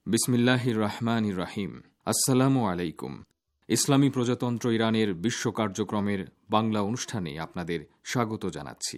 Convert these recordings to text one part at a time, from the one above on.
বিসমিল্লাহির রহমানির রহিম। আসসালামু আলাইকুম। ইসলামী প্রজাতন্ত্র ইরানের বিশ্ব কার্যক্রমের বাংলা অনুষ্ঠানে আপনাদের স্বাগত জানাচ্ছি।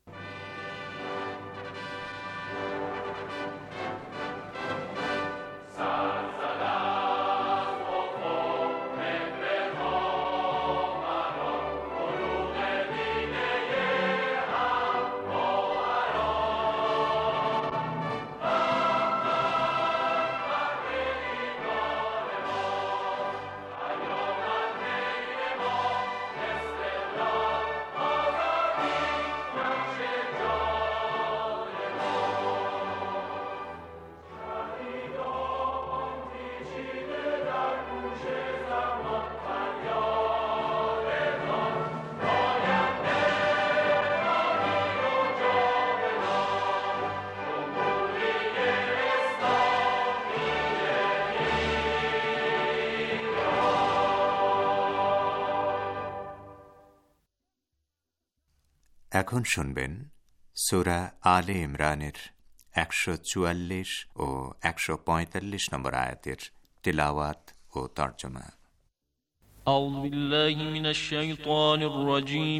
এখন শুনবেন সূরা আলে ইমরানের ১৪৪ ও ১৪৫ নম্বর আয়াতের তিলাওয়াত ও তরজমা। আউযু বিল্লাহি মিনাশ শাইতানির রাজীম।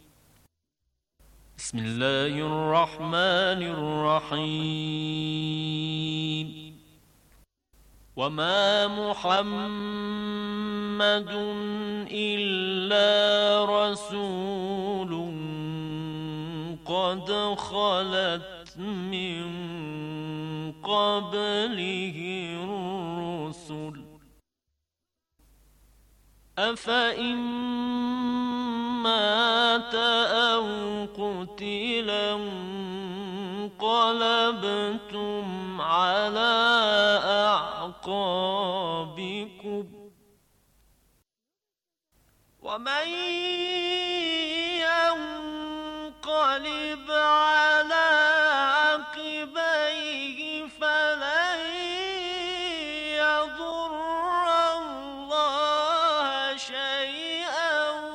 বিসমিল্লাহির রহমানির রহিম। ওয়ামা মুহাম্মাদুন ইল্লা রাসূলুন قد خلت من قبله الرسل أفإن مات أو قتل انقلبتم على أعقابكم ومن ينقلب على عقبيه فلن يضر الله شيئا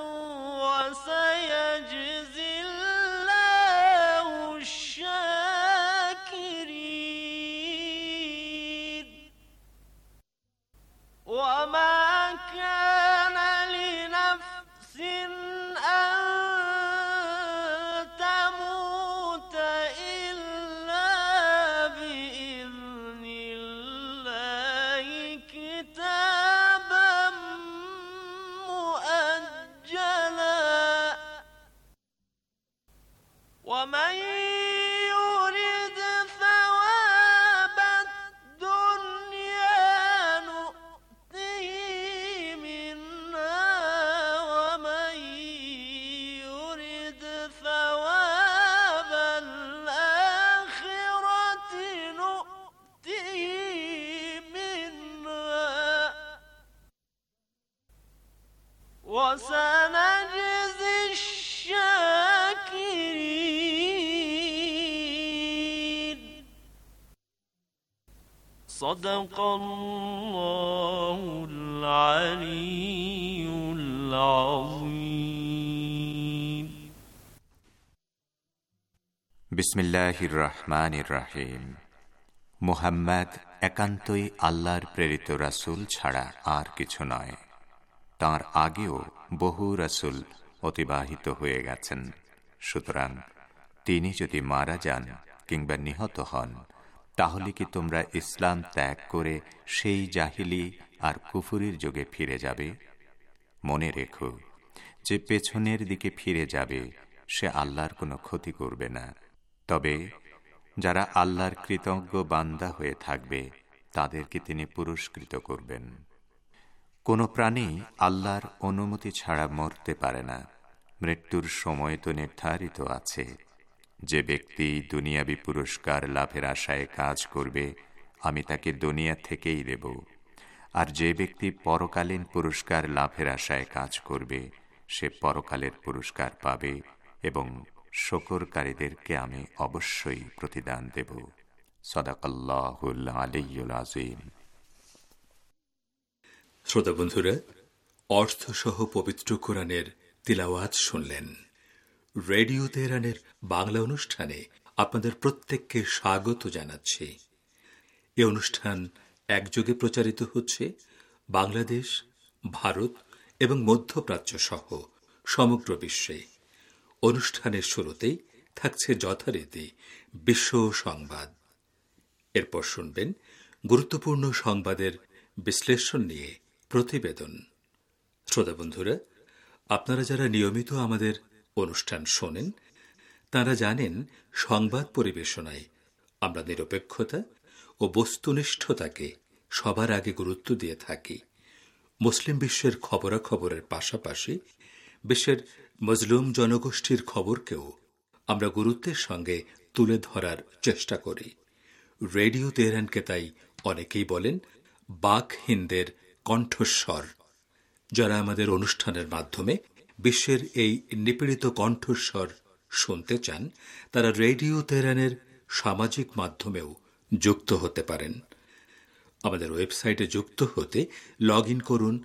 وسيجزي الله الشاكرين. وما كان لنفس أن تموت إلا بإذن الله كتابا مؤجلا. ومن يرد ثواب الدنيا نؤته منها ومن يرد ثواب الآخرة نؤته منها وسنجزي الشاكرين. صدق الله العلي العظيم. বিসমিল্লাহির রহমানির রহিম। মুহাম্মদ একান্তই আল্লাহর প্রেরিত রাসূল ছাড়া আর কিছু নয়। তাঁর আগেও বহু রাসূল অতিবাহিত হয়ে গেছেন। সুতরাং তিনি যদি মারা যান কিংবা নিহত হন, তাহলে কি তোমরা ইসলাম ত্যাগ করে সেই জাহিলি আর কুফুরির যুগে ফিরে যাবে? মনে রেখো যে পেছনের দিকে ফিরে যাবে সে আল্লাহর কোনো ক্ষতি করবে না। তবে যারা আল্লাহর কৃতজ্ঞ বান্দা হয়ে থাকবে তাদেরকে তিনি পুরস্কৃত করবেন। কোন প্রাণী আল্লাহর অনুমতি ছাড়া মরতে পারে না। মৃত্যুর সময় তো নির্ধারিত আছে। যে ব্যক্তি দুনিয়াবী পুরস্কার লাভের আশায় কাজ করবে, আমি তাকে দুনিয়া থেকেই দেব। আর যে ব্যক্তি পরকালীন পুরস্কার লাভের আশায় কাজ করবে, সে পরকালের পুরস্কার পাবে এবং শুকরকারীদেরকে আমি অবশ্যই প্রতিদান দেব। সাদাকাল্লাহুল আলিয়্যুল আযীম। শ্রোতা বন্ধুরা, অর্থসহ পবিত্র কোরআনের তিলাওয়াত শুনলেন। রেডিও তেহরানের বাংলা অনুষ্ঠানে আপনাদের প্রত্যেককে স্বাগত জানাচ্ছি। এ অনুষ্ঠান একযোগে প্রচারিত হচ্ছে বাংলাদেশ, ভারত এবং মধ্যপ্রাচ্য সহ সমগ্র বিশ্বে। অনুষ্ঠানের শুরুতেই থাকছে যথারীতি বিশ্ব সংবাদ। এরপর শুনবেন গুরুত্বপূর্ণ সংবাদের বিশ্লেষণ নিয়ে প্রতিবেদন। শ্রোতা বন্ধুরা, আপনারা যারা নিয়মিত আমাদের অনুষ্ঠান শোনেন তারা জানেন সংবাদ পরিবেশনায় আমরা নিরপেক্ষতা ও বস্তুনিষ্ঠতাকে সবার আগে গুরুত্ব দিয়ে থাকি। মুসলিম বিশ্বের খবরাখবরের পাশাপাশি বিশ্বের মজলুম জনগোষ্ঠীর খবরকেও আমরা গুরুত্বের সঙ্গে তুলে ধরার চেষ্টা করি। রেডিও তেহরানকে তাই অনেকেই বলেন বাক হিন্দের কণ্ঠস্বর। যারা আমাদের অনুষ্ঠানের মাধ্যমে বিশ্বের এই নিপীড়িত কণ্ঠস্বর শুনতে চান তারা রেডিও তেহরানের সামাজিক মাধ্যমেও যুক্ত হতে পারেন। আমাদের ওয়েবসাইটে যুক্ত হতে লগ ইন করুন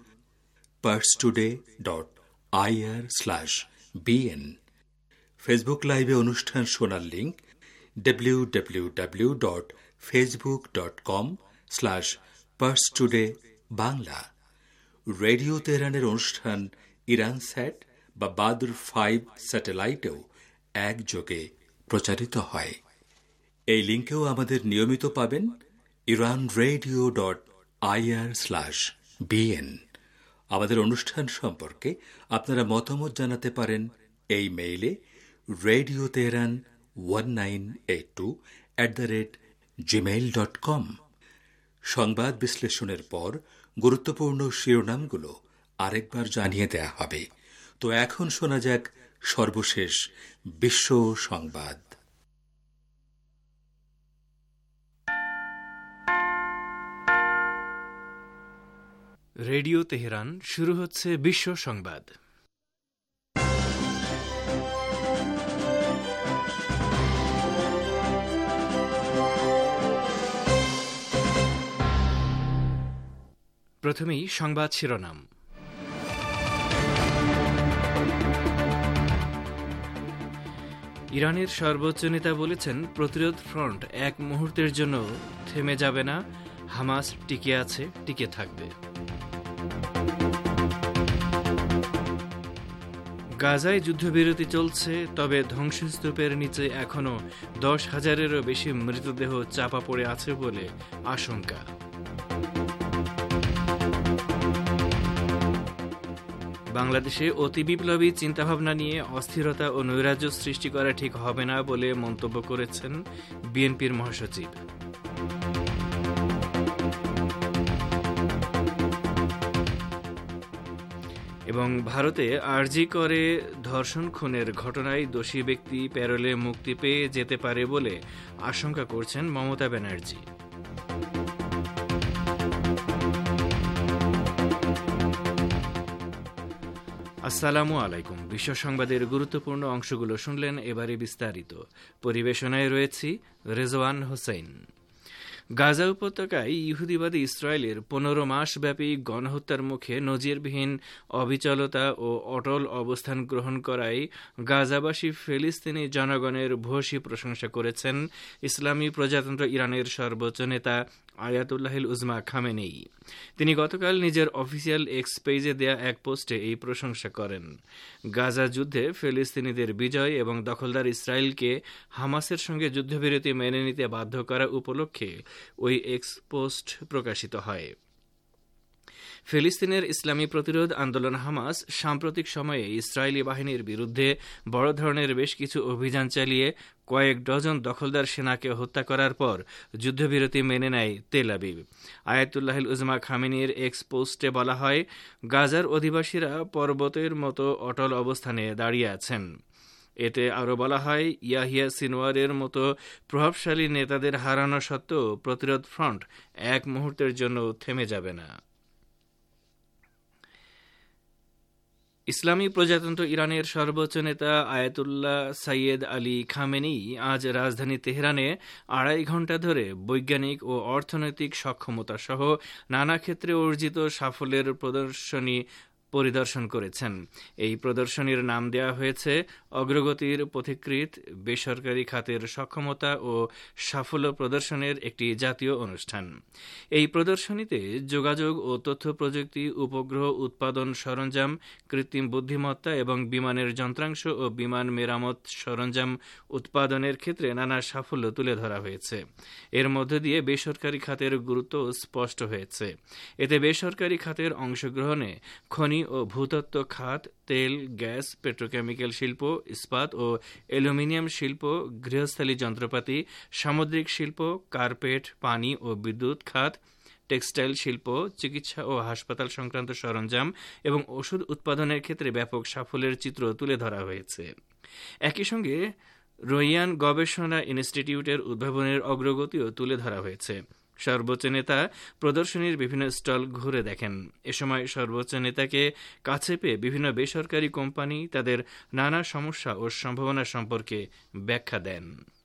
parstoday.ir/bn। ফেসবুক লাইভে অনুষ্ঠান শোনার লিঙ্ক www.facebook.com/parstodaybangla। রেডিও তেহরানের অনুষ্ঠান ইরানস্যাট বা বাদর 5 স্যাটেলাইটেও একযোগে প্রচারিত হয়। এই লিঙ্কেও আমাদের নিয়মিত পাবেন iranradio.ir/bn। আমাদের অনুষ্ঠান সম্পর্কে আপনারা মতামত জানাতে পারেন এই মেইলে radioteheran1982@gmail.com। সংবাদ বিশ্লেষণের পর গুরুত্বপূর্ণ শিরোনামগুলো আরেকবার জানিয়ে দেয়া হবে। তো এখন শোনা যাক সর্বশেষ বিশ্ব সংবাদ। রেডিও তেহরান, শুরু হচ্ছে বিশ্ব সংবাদ। প্রথমেই সংবাদ শিরোনাম। ইরানের সর্বোচ্চ নেতা বলেছেন প্রতিরোধ ফ্রন্ট এক মুহূর্তের জন্য থেমে যাবে না, হামাস টিকে আছে, টিকে থাকবে। গাজায় যুদ্ধবিরতি চলছে, তবে ধ্বংসস্তূপের নিচে এখনও 10,000-এরও বেশি মৃতদেহ চাপা পড়ে আছে বলে আশঙ্কা। বাংলাদেশে অতি বিপ্লবী চিন্তাভাবনা নিয়ে অস্থিরতা ও নৈরাজ্য সৃষ্টি করা ঠিক হবে না বলে মন্তব্য করেছেন বিএনপির মহাসচিব। এবং ভারতে আরজি করে ধর্ষণ খুনের ঘটনায় দোষী ব্যক্তি প্যারোলে মুক্তি পেয়ে যেতে পারে বলে আশঙ্কা করছেন মমতা ব্যানার্জি। আসসালামু আলাইকুম। বিশ্ব সংবাদের গুরুত্বপূর্ণ অংশগুলো শুনলেন, এবারে বিস্তারিত। পরিবেশনায় রয়েছি রেজওয়ান হোসেন। গাজা উপত্যকায় ইহুদিবাদী ইসরায়েলের 15 মাস ব্যাপী গণহত্যার মুখে নজিরবিহীন অবিচলতা ও অটল অবস্থান গ্রহণ করায় গাজাবাসী ফিলিস্তিনি জনগণের ভূয়সী প্রশংসা করেছেন ইসলামী প্রজাতন্ত্র ইরানের সর্বোচ্চ নেতা আয়াতুল্লাহিল উজমা খামেনেই। তিনি গতকাল নিজের অফিসিয়াল এক্স পেজে দেয়া এক পোস্টে এই প্রশংসা করেন। গাজা যুদ্ধে ফিলিস্তিনিদের বিজয় এবং দখলদার ইসরায়েলকে হামাসের সঙ্গে যুদ্ধবিরতি মেনে নিতে বাধ্য করা উপলক্ষে ওই এক্স পোস্ট প্রকাশিত হয়। ফিলিস্তিনের ইসলামী প্রতিরোধ আন্দোলন হামাস সাম্প্রতিক সময়ে ইসরায়েলি বাহিনীর বিরুদ্ধে বড় ধরনের বেশ কিছু অভিযান চালিয়ে কয়েক ডজন দখলদার সেনাকে হত্যা করার পর যুদ্ধবিরতি মেনে নেয় তেল আবিব। আয়াতুল্লাহিল উজমা খামেনির এক্স পোস্টে বলা হয়, গাজার অধিবাসীরা পর্বতের মতো অটল অবস্থানে দাঁড়িয়ে আছেন। এতে আরও বলা হয়, ইয়াহিয়া সিনওয়ারের মতো প্রভাবশালী নেতাদের হারানো সত্ত্বেও প্রতিরোধ ফ্রন্ট এক মুহূর্তের জন্য থেমে যাবে না। ইসলামী প্রজাতন্ত্র ইরানের সর্বোচ্চ নেতা আয়াতুল্লাহ সাইয়েদ আলী খামেনি আজ রাজধানী তেহরানে 2.5 ঘণ্টা ধরে বৈজ্ঞানিক ও অর্থনৈতিক সক্ষমতা সহ নানা ক্ষেত্রে অর্জিত সাফল্যের প্রদর্শনী পরিদর্শন করেছেন। এই প্রদর্শনীর নাম দেওয়া হয়েছে অগ্রগতির পথিকৃৎ বেসরকারি খাতের সক্ষমতা ও সাফল্য প্রদর্শনের একটি জাতীয় অনুষ্ঠান। এই প্রদর্শনীতে যোগাযোগ ও তথ্য প্রযুক্তি, উপগ্রহ উৎপাদন সরঞ্জাম, কৃত্রিম বুদ্ধিমত্তা এবং বিমানের যন্ত্রাংশ ও বিমান মেরামত সরঞ্জাম উৎপাদনের ক্ষেত্রে নানা সাফল্য তুলে ধরা হয়েছে। এর মধ্য দিয়ে বেসরকারি খাতের গুরুত্ব স্পষ্ট হয়েছে। এতে বেসরকারি খাতের অংশগ্রহণে খনি ও ভূতত্ত্ব খাত, তেল, গ্যাস, পেট্রোকেমিক্যাল শিল্প, ইস্পাত ও অ্যালুমিনিয়াম শিল্প, গৃহস্থালী যন্ত্রপাতি, সামুদ্রিক শিল্প, কার্পেট, পানি ও বিদ্যুৎ খাত, টেক্সটাইল শিল্প, চিকিৎসা ও হাসপাতাল সংক্রান্ত সরঞ্জাম এবং ওষুধ উৎপাদনের ক্ষেত্রে ব্যাপক সাফল্যের চিত্র তুলে ধরা হয়েছে। একই সঙ্গে রোইয়ান গবেষণা ইনস্টিটিউটের উদ্ভাবনের অগ্রগতিও তুলে ধরা হয়েছে। সর্বোচ্চ নেতা প্রদর্শনীর বিভিন্ন স্টল ঘুরে দেখেন। এ সময় সর্বোচ্চ নেতাকে কাছে পেয়ে বিভিন্ন বেসরকারি কোম্পানি তাদের নানা সমস্যা ও সম্ভাবনা সম্পর্কে ব্যাখ্যা দেন।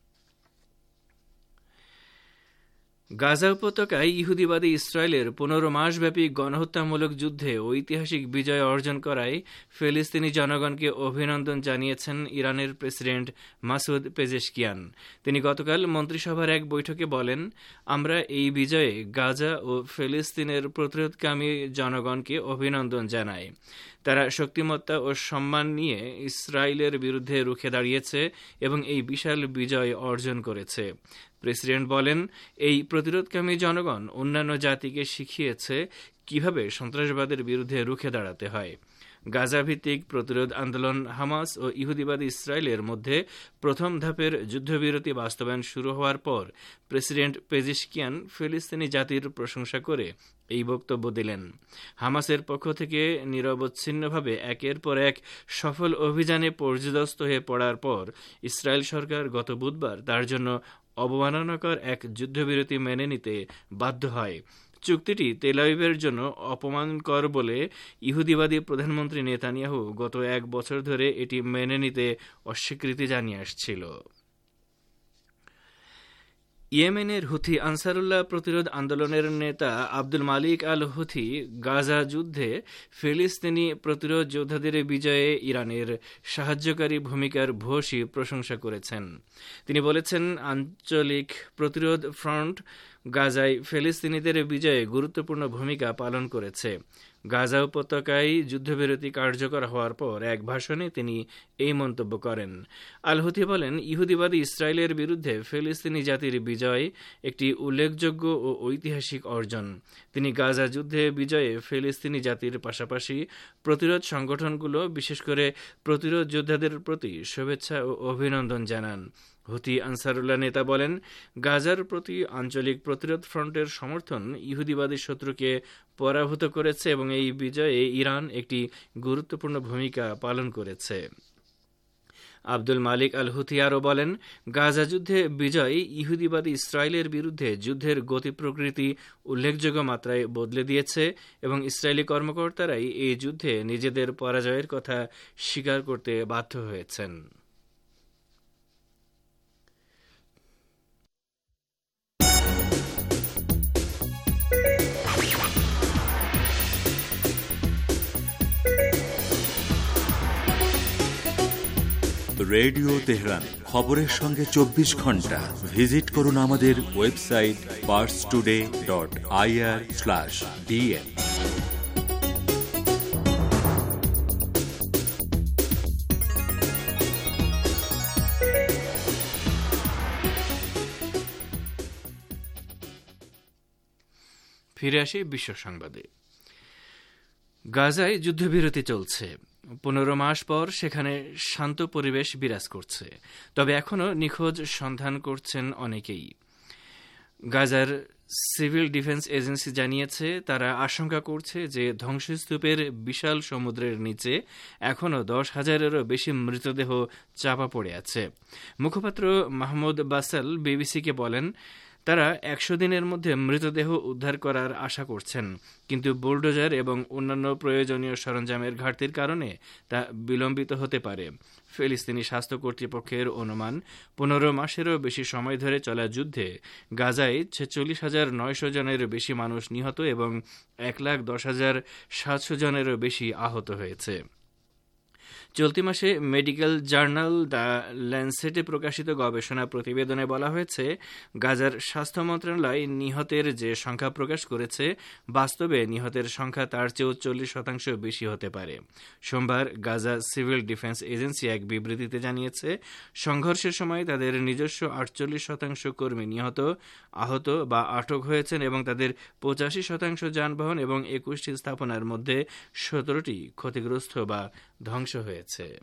গাজা উপত্যকায় ইহুদিবাদী ইসরায়েলের 15 মাসব্যাপী গণহত্যামূলক যুদ্ধে ঐতিহাসিক বিজয় অর্জন করায় ফিলিস্তিনি জনগণকে অভিনন্দন জানিয়েছেন ইরানের প্রেসিডেন্ট মাসুদ পেজেশকিয়ান। তিনি গতকাল মন্ত্রিসভার এক বৈঠকে বলেন, আমরা এই বিজয়ে গাজা ও ফিলিস্তিনের প্রতিরোধকামী জনগণকে অভিনন্দন জানাই। তারা শক্তিমত্তা ও সম্মান নিয়ে ইসরায়েলের বিরুদ্ধে রুখে দাঁড়িয়েছে এবং এই বিশাল বিজয় অর্জন করেছে। প্রেসিডেন্ট বলেন, এই প্রতিরোধকামী জনগণ অন্যান্য জাতিকে শিখিয়েছে কিভাবে সন্ত্রাসবাদের বিরুদ্ধে রুখে দাঁড়াতে হয়। গাজা ভিত্তিক প্রতিরোধ আন্দোলন হামাস ও ইহুদিবাদী ইসরায়েলের মধ্যে প্রথম ধাপের যুদ্ধবিরতি বাস্তবায়ন শুরু হওয়ার পর প্রেসিডেন্ট পেজেশকিয়ান ফিলিস্তিনি জাতির প্রশংসা করে এই বক্তব্য দিলেন। হামাসের পক্ষ থেকে নিরবচ্ছিন্নভাবে একের পর এক সফল অভিযানে পর্যুদস্ত হয়ে পড়ার পর ইসরায়েল সরকার গত বুধবার তার জন্য অবমাননাকর এক যুদ্ধবিরতি মেনে নিতে বাধ্য হয়। চুক্তিটি তেল আবিবের জন্য অপমানকর বলে ইহুদিবাদী প্রধানমন্ত্রী নেতানিয়াহু গত 1 বছর ধরে এটি মেনে নিতে অস্বীকৃতি জানিয়ে আসছিল। ইয়েমেনের হুথি আনসারুল্লাহ প্রতিরোধ আন্দোলনের নেতা Abdul Malik al Houthi Gaza যুদ্ধে ফিলিস্তিনি প্রতিরোধ যোদ্ধাদের বিজয়ে ইরানের সাহায্যকারী ভূমিকার ভূয়সী প্রশংসা করেছেন। তিনি বলেছেন, আঞ্চলিক প্রতিরোধ ফ্রন্ট গাজায় ফিলিস্তিনিদের বিজয়ে গুরুত্বপূর্ণ ভূমিকা পালন করেছে। গাজা উপত্যকায় যুদ্ধবিরতি কার্যকর হওয়ার পর এক ভাষণে তিনি এই মন্তব্য করেন। আল হুথি বলেন, ইহুদিবাদী ইসরায়েলের বিরুদ্ধে ফিলিস্তিনি জাতির বিজয় একটি উল্লেখযোগ্য ও ঐতিহাসিক অর্জন। তিনি গাজা যুদ্ধে বিজয়ে ফিলিস্তিনি জাতির পাশাপাশি প্রতিরোধ সংগঠনগুলো, বিশেষ করে প্রতিরোধ যোদ্ধাদের প্রতি শুভেচ্ছা ও অভিনন্দন জানান। হুথি আনসারুল্লাহ নেতা বলেন, গাজার প্রতি আঞ্চলিক প্রতিরোধ ফ্রন্টের সমর্থন ইহুদিবাদী শত্রুকে পরাভূত করেছে এবং এই বিজয়ে ইরান একটি গুরুত্বপূর্ণ ভূমিকা পালন করেছে। আব্দুল মালিক আল হুথি আরও বলেন, গাজা যুদ্ধে বিজয় ইহুদিবাদী ইসরায়েলের বিরুদ্ধে যুদ্ধের গতি প্রকৃতি উল্লেখযোগ্য মাত্রায় বদলে দিয়েছে এবং ইসরায়েলি কর্মকর্তারাই এই যুদ্ধে নিজেদের পরাজয়ের কথা স্বীকার করতে বাধ্য হয়েছেন। রেডিও তেহরান, খবরের সঙ্গে 24 ঘন্টা। ভিজিট করুন আমাদের ওয়েবসাইট parstoday.ir/dn। ফিরে আসি বিশ্ব সংবাদে। গাজায় যুদ্ধবিরতি চলছে। 15 মাস পর সেখানে শান্ত পরিবেশ বিরাজ করছে, তবে এখনও নিখোঁজ সন্ধান করছেন অনেকেই। গাজার সিভিল ডিফেন্স এজেন্সি জানিয়েছে, তারা আশঙ্কা করছে যে ধ্বংসস্তূপের বিশাল সমুদ্রের নিচে এখনও 10,000-এরও বেশি মৃতদেহ চাপা পড়ে আছে। মুখপাত্র মাহমুদ বাসাল বিবিসিকে বলেন, তারা 100 দিনের মধ্যে মৃতদেহ উদ্ধার করার আশা করছেন, কিন্তু বুলডোজার এবং অন্যান্য প্রয়োজনীয় সরঞ্জামের ঘাটতির কারণে তা বিলম্বিত হতে পারে। ফিলিস্তিনি স্বাস্থ্য কর্তৃপক্ষের অনুমান 15 মাসেরও বেশি সময় ধরে চলা যুদ্ধে গাজায় 46,900 জনের বেশি মানুষ নিহত এবং 1,10,700 জনেরও বেশি আহত হয়েছে। চলতি মাসে মেডিকেল জার্নাল দ্য ল্যান্সেটে প্রকাশিত গবেষণা প্রতিবেদনে বলা হয়েছে, গাজার স্বাস্থ্য মন্ত্রণালয় নিহতের যে সংখ্যা প্রকাশ করেছে, বাস্তবে নিহতের সংখ্যা তার চেয়েও 40% বেশি হতে পারে। সোমবার গাজা সিভিল ডিফেন্স এজেন্সি এক বিবৃতিতে জানিয়েছে, সংঘর্ষের সময় তাদের নিজস্ব 48% কর্মী নিহত, আহত বা আটক হয়েছেন এবং তাদের 85% যানবাহন এবং 21টি স্থাপনার মধ্যে 17টি ক্ষতিগ্রস্ত বা ধ্বংস হয়েছে।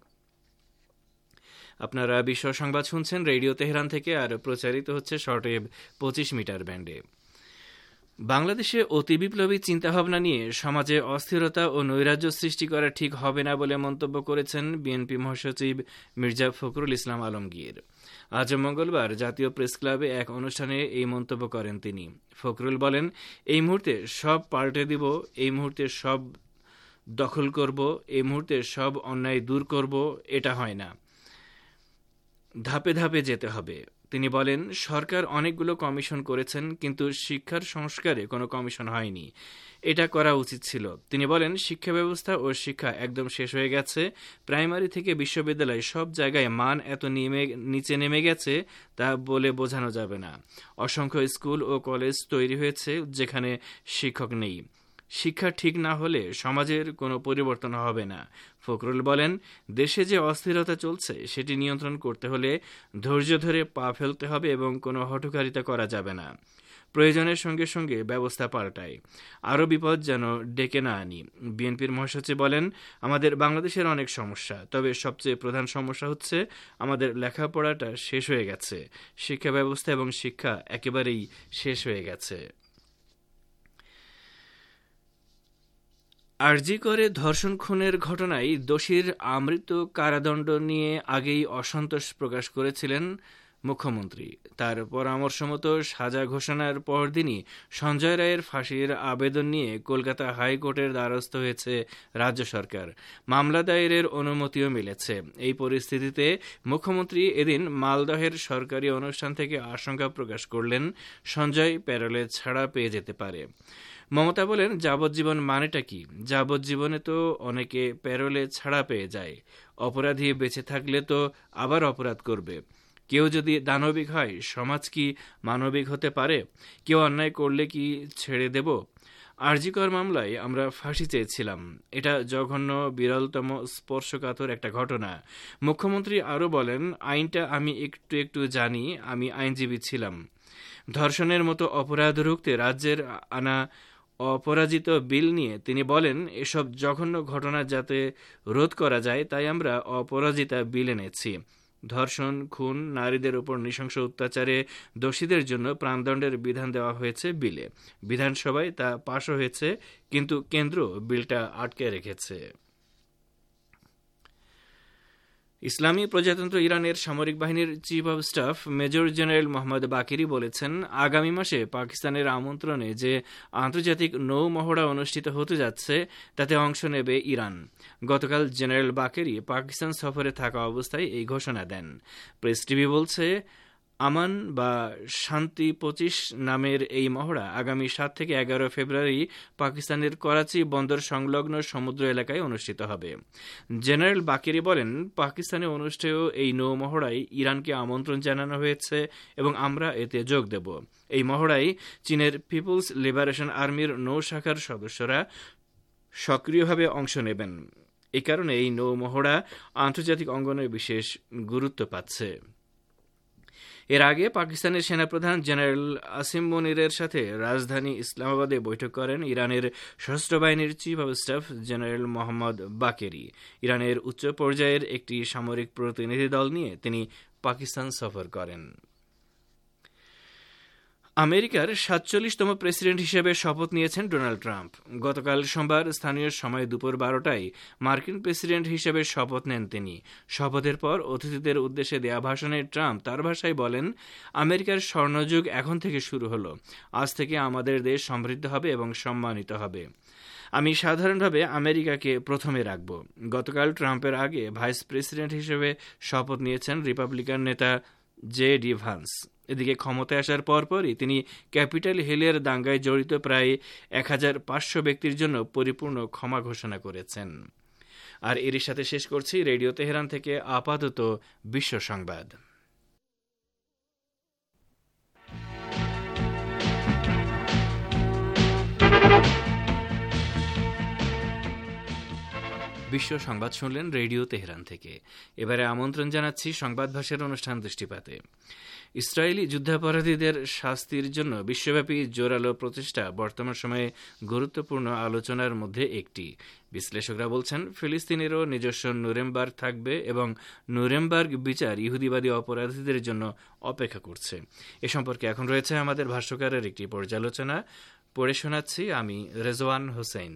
আপনারা বিশ্ব সংবাদ শুনছেন রেডিও তেহরান থেকে, আর প্রচারিত হচ্ছে শর্টওয়েভ 25 মিটার ব্যান্ডে। বাংলাদেশে অতি বিপ্লবী চিন্তাভাবনা নিয়ে সমাজে অস্থিরতা ও নৈরাজ্য সৃষ্টি করা ঠিক হবে না বলে মন্তব্য করেছেন বিএনপি মহাসচিব মির্জা ফখরুল ইসলাম আলমগীর। আজ মঙ্গলবার জাতীয় প্রেস ক্লাবে এক অনুষ্ঠানে এই মন্তব্য করেন তিনি। ফখরুল বলেন, এই মুহূর্তে সব পাল্টে দিব, এই মুহূর্তে সব দখল করব, এই মুহূর্তে সব অন্যায় দূর করব, এটা হয় না, ধাপে ধাপে যেতে হবে। তিনি বলেন, সরকার অনেকগুলো কমিশন করেছেন, কিন্তু শিক্ষার সংস্কারে কোনো কমিশন হয়নি, এটা করা উচিত ছিল। তিনি বলেন, শিক্ষা ব্যবস্থা ও শিক্ষা একদম শেষ হয়ে গেছে। প্রাইমারি থেকে বিশ্ববিদ্যালয় সব জায়গায় মান এত নিচে নেমে গেছে তা বলে বোঝানো যাবে না। অসংখ্য স্কুল ও কলেজ তৈরি হয়েছে যেখানে শিক্ষক নেই। শিক্ষা ঠিক না হলে সমাজের কোনো পরিবর্তন হবে না। ফখরুল বলেন, দেশে যে অস্থিরতা চলছে সেটি নিয়ন্ত্রণ করতে হলে ধৈর্য ধরে পা ফেলতে হবে এবং কোনো হঠকারিতা করা যাবে না। প্রয়োজনের সঙ্গে সঙ্গে ব্যবস্থা পাল্টায়, আরও বিপদ যেন ডেকে না আনি। বিএনপির মহাসচিব বলেন, আমাদের বাংলাদেশের অনেক সমস্যা, তবে সবচেয়ে প্রধান সমস্যা হচ্ছে আমাদের লেখাপড়াটা শেষ হয়ে গেছে। শিক্ষা ব্যবস্থা এবং শিক্ষা একেবারেই শেষ হয়ে গেছে। আরজি করে ধর্ষণ খুনের ঘটনায় দোষীর আমৃত্যু কারাদণ্ড নিয়ে আগেই অসন্তোষ প্রকাশ করেছিলেন মুখ্যমন্ত্রী। তার পরামর্শ মতো সাজা ঘোষণার পরদিনই সঞ্জয় রায়ের ফাঁসির আবেদন নিয়ে কলকাতা হাইকোর্টের দ্বারস্থ হয়েছে রাজ্য সরকার। মামলা দায়েরের অনুমতিও মিলেছে। এই পরিস্থিতিতে মুখ্যমন্ত্রী এদিন মালদহের সরকারি অনুষ্ঠান থেকে আশঙ্কা প্রকাশ করলেন, সঞ্জয় প্যারোলে ছাড়া পেয়ে যেতে পারে। মমতা বলেন, যাবজ্জীবন মানেটা কি? যাবজ্জীবনে তো অনেকে প্যারোলে ছাড়া পেয়ে যায়। অপরাধী বেঁচে থাকলে তো আবার অপরাধ করবে। কেউ যদি দানবিক হয়, সমাজ কি মানবিক হতে পারে? কেউ অন্যায় করলে কি ছেড়ে দেব? আরজিকর মামলায় আমরা ফাঁসি চেয়েছিলাম। এটা জঘন্য, বিরলতম, স্পর্শকাতর একটা ঘটনা। মুখ্যমন্ত্রী আরও বলেন, আইনটা আমি একটু একটু জানি, আমি আইনজীবী ছিলাম। ধর্ষণের মতো অপরাধ রুখতে রাজ্যের আনা অপরাজিত বিল নিয়ে তিনি বলেন, এসব জঘন্য ঘটনা যাতে রোধ করা যায় তাই আমরা অপরাজিতা বিল এনেছি। ধর্ষণ, খুন, নারীদের উপর নৃশংস অত্যাচারে দোষীদের জন্য প্রাণদণ্ডের বিধান দেওয়া হয়েছে বিলে। বিধানসভায় তা পাশ হয়েছে, কিন্তু কেন্দ্র বিলটা আটকে রেখেছে। ইসলামী প্রজাতন্ত্র ইরানের সামরিক বাহিনীর chief of staff major general Mohammad Bagheri বলেছেন, আগামী মাসে পাকিস্তানের আমন্ত্রণে যে আন্তর্জাতিক নৌ মহড়া অনুষ্ঠিত হতে যাচ্ছে তাতে অংশ নেবে ইরান। গতকাল জেনারেল বাকেরি পাকিস্তান সফরে থাকা অবস্থায় এই ঘোষণা দেন। প্রেস টিভি বলছে, আমান বা শান্তি 25 নামের এই মহড়া আগামী 7 থেকে 11 ফেব্রুয়ারি পাকিস্তানের করাচি বন্দর সংলগ্ন সমুদ্র এলাকায় অনুষ্ঠিত হবে। জেনারেল বাকেরি বলেন, পাকিস্তানে অনুষ্ঠেয় এই নৌ মহড়ায় ইরানকে আমন্ত্রণ জানানো হয়েছে এবং আমরা এতে যোগ দেব। এই মহড়ায় চীনের পিপলস লিবারেশন আর্মির নৌ শাখার সদস্যরা সক্রিয়ভাবে অংশ নেবেন। এ কারণে এই নৌ মহড়া আন্তর্জাতিক অঙ্গনে বিশেষ গুরুত্ব পাচ্ছে। এর আগে পাকিস্তানের সেনাপ্রধান জেনারেল আসিম মুনিরের সাথে রাজধানী ইসলামাবাদে বৈঠক করেন ইরানের সশস্ত্র বাহিনীর chief of staff general Mohammad Bagheri. ইরানের উচ্চ পর্যায়ের একটি সামরিক প্রতিনিধি দল নিয়ে তিনি পাকিস্তান সফর করেন। আমেরিকার ৪৭তম প্রেসিডেন্ট হিসেবে শপথ নিয়েছেন ডোনাল্ড ট্রাম্প। গতকাল সোমবার স্থানীয় সময় দুপুর ১২টায় মার্কিন প্রেসিডেন্ট হিসেবে শপথ নেন তিনি। শপথের পর অতিথিদের উদ্দেশ্যে দেয়া ভাষণে ট্রাম্প তার ভাষায় বলেন, আমেরিকার স্বর্ণযুগ এখন থেকে শুরু হলো। আজ থেকে আমাদের দেশ সমৃদ্ধ হবে এবং সম্মানিত হবে। আমি সাধারণভাবে আমেরিকাকে প্রথমে রাখব। গতকাল ট্রাম্পের আগে ভাইস প্রেসিডেন্ট হিসেবে শপথ নিয়েছেন রিপাবলিকান নেতা জে.ডি. ভান্স। এদিকে ক্ষমতায় আসার পরপরই তিনি ক্যাপিটাল হিলের দাঙ্গায় জড়িত প্রায় ১,৫০০ ব্যক্তির জন্য পরিপূর্ণ ক্ষমা ঘোষণা করেছেন। আর এরই সাথে শেষ করছি রেডিও তেহরান থেকে আপাতত বিশ্ব সংবাদ। বিশ্ব সংবাদ শুনলেন রেডিও তেহরান থেকে। এবারে আমন্ত্রণ জানাচ্ছি সংবাদ ভাষার অনুষ্ঠান দৃষ্টিপাতে। ইসরায়েলি যুদ্ধাপরাধীদের শাস্তির জন্য বিশ্বব্যাপী জোরালো প্রচেষ্টা বর্তমান সময়ে গুরুত্বপূর্ণ আলোচনার মধ্যে একটি। বিশ্লেষকরা বলছেন, ফিলিস্তিনেরও নিজস্ব নুরেমবার্গ থাকবে এবং নুরেমবার্গ বিচার ইহুদিবাদী অপরাধীদের জন্য অপেক্ষা করছে। এ সম্পর্কে এখন রয়েছে আমাদের ভাষ্যকারের একটি পর্যালোচনা, পড়ে শোনাচ্ছি আমি রেজওয়ান হোসেন।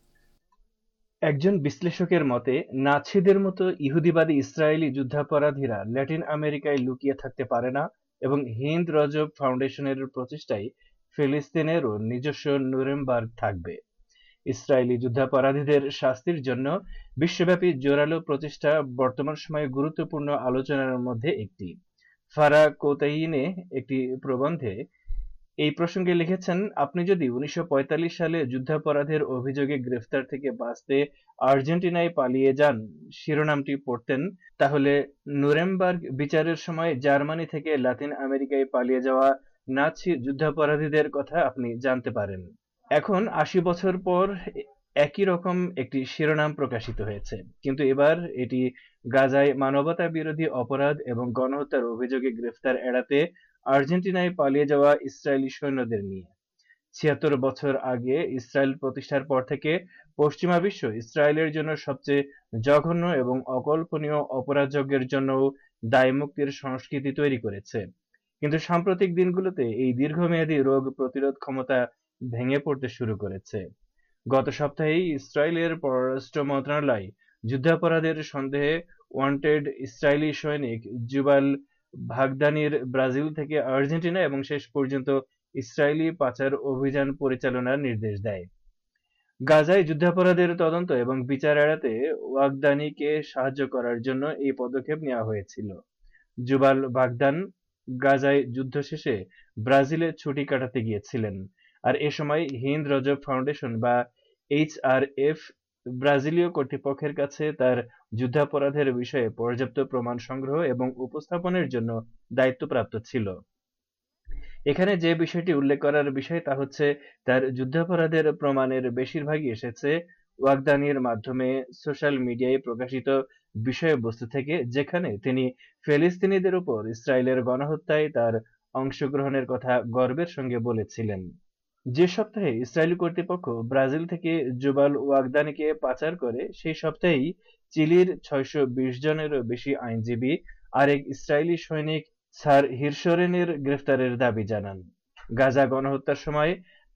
একজন বিশ্লেষকের মতে, নাৎসিদের মতো ইহুদিবাদী ইসরায়েলি যুদ্ধাপরাধীরা ল্যাটিন আমেরিকায় লুকিয়ে থাকতে পারে না এবং হিন্দ রজব ফাউন্ডেশনের প্রচেষ্টায় ফিলিস্তিনেরও নিজস্ব নুরেমবার্গ থাকবে। ইসরায়েলি যুদ্ধাপরাধীদের শাস্তির জন্য বিশ্বব্যাপী জোরালো প্রচেষ্টা বর্তমান সময়ে গুরুত্বপূর্ণ আলোচনার মধ্যে একটি। ফারা কোতাইনে একটি প্রবন্ধে এই প্রসঙ্গে লিখেছেন, আপনি যদি ১৯৪৫ সালে যুদ্ধাপরাধের অভিযোগে গ্রেফতার থেকে বাঁচতে আর্জেন্টিনায় পালিয়ে যান শিরোনামটি পড়তেন, তাহলে নুরেমবার্গ বিচারের সময় জার্মানি থেকে লাতিন আমেরিকায় পালিয়ে যাওয়া নাৎসি যুদ্ধাপরাধীদের কথা আপনি জানতে পারেন। এখন ৮০ বছর পর একই রকম একটি শিরোনাম প্রকাশিত হয়েছে, কিন্তু এবার এটি গাজায় মানবতা বিরোধী অপরাধ এবং গণহত্যার অভিযোগে গ্রেফতার এড়াতে আর্জেন্টিনায় পালিয়ে যাওয়া ইসরায়েলি সৈন্যদের নিয়ে। ৭৬ বছর আগে ইসরায়েল প্রতিষ্ঠার পর থেকে পশ্চিমা বিশ্ব ইসরায়েলের জন্য সবচেয়ে জঘন্য এবং অকল্পনীয় অপরাধযজ্ঞের জন্য দায়মুক্তির সংস্কৃতি তৈরি করেছে। কিন্তু সাম্প্রতিক দিনগুলোতে এই দীর্ঘমেয়াদী রোগ প্রতিরোধ ক্ষমতা ভেঙে পড়তে শুরু করেছে। গত সপ্তাহেই ইসরায়েলের পররাষ্ট্র মন্ত্রণালয় যুদ্ধাপরাধের সন্দেহে ওয়ান্টেড ইসরায়েলি সৈনিক জুবাল ভাগদানির ব্রাজিল থেকে আর্জেন্টিনা এবং শেষ পর্যন্ত ইসরায়েলি পাচার অভিযান পরিচালনার নির্দেশ দেয়। গাজায় যুদ্ধাপরাধের তদন্ত এবং বিচার এড়াতে ওয়াগদানিকে সাহায্য করার জন্য এই পদক্ষেপ নেওয়া হয়েছিল। জুবাল বাগদান গাজায় যুদ্ধ শেষে ব্রাজিলে ছুটি কাটাতে গিয়েছিলেন, আর এ সময় হিন্দ রজব ফাউন্ডেশন বা HRF ব্রাজিলীয় কর্তৃপক্ষের কাছে তার যুদ্ধাপরাধের বিষয়ে পর্যাপ্ত প্রমাণ সংগ্রহ এবং উপস্থাপনের জন্য দায়িত্বপ্রাপ্ত ছিল। এখানে যে বিষয়টি উল্লেখ করার বিষয় তা হচ্ছে, তার যুদ্ধাপরাধের প্রমাণের বেশিরভাগই এসেছে ওয়াগদানির মাধ্যমে সোশ্যাল মিডিয়ায় প্রকাশিত বিষয়বস্তু থেকে, যেখানে তিনি ফিলিস্তিনিদের উপর ইসরায়েলের গণহত্যায় তার অংশগ্রহণের কথা গর্বের সঙ্গে বলেছিলেন। যে সপ্তাহে ইসরায়েলি কর্তৃপক্ষ ব্রাজিল থেকে জুবাল ওয়াগদানিকে পাচার করে, সেই সপ্তাহেই চিলির ৬২০ জনেরও বেশি আইনজীবী আরেক ইসরায়েলি সৈনিক স্যার হিরশরেনের গ্রেফতারের দাবি জানান। গাজা গণহত্যার সময়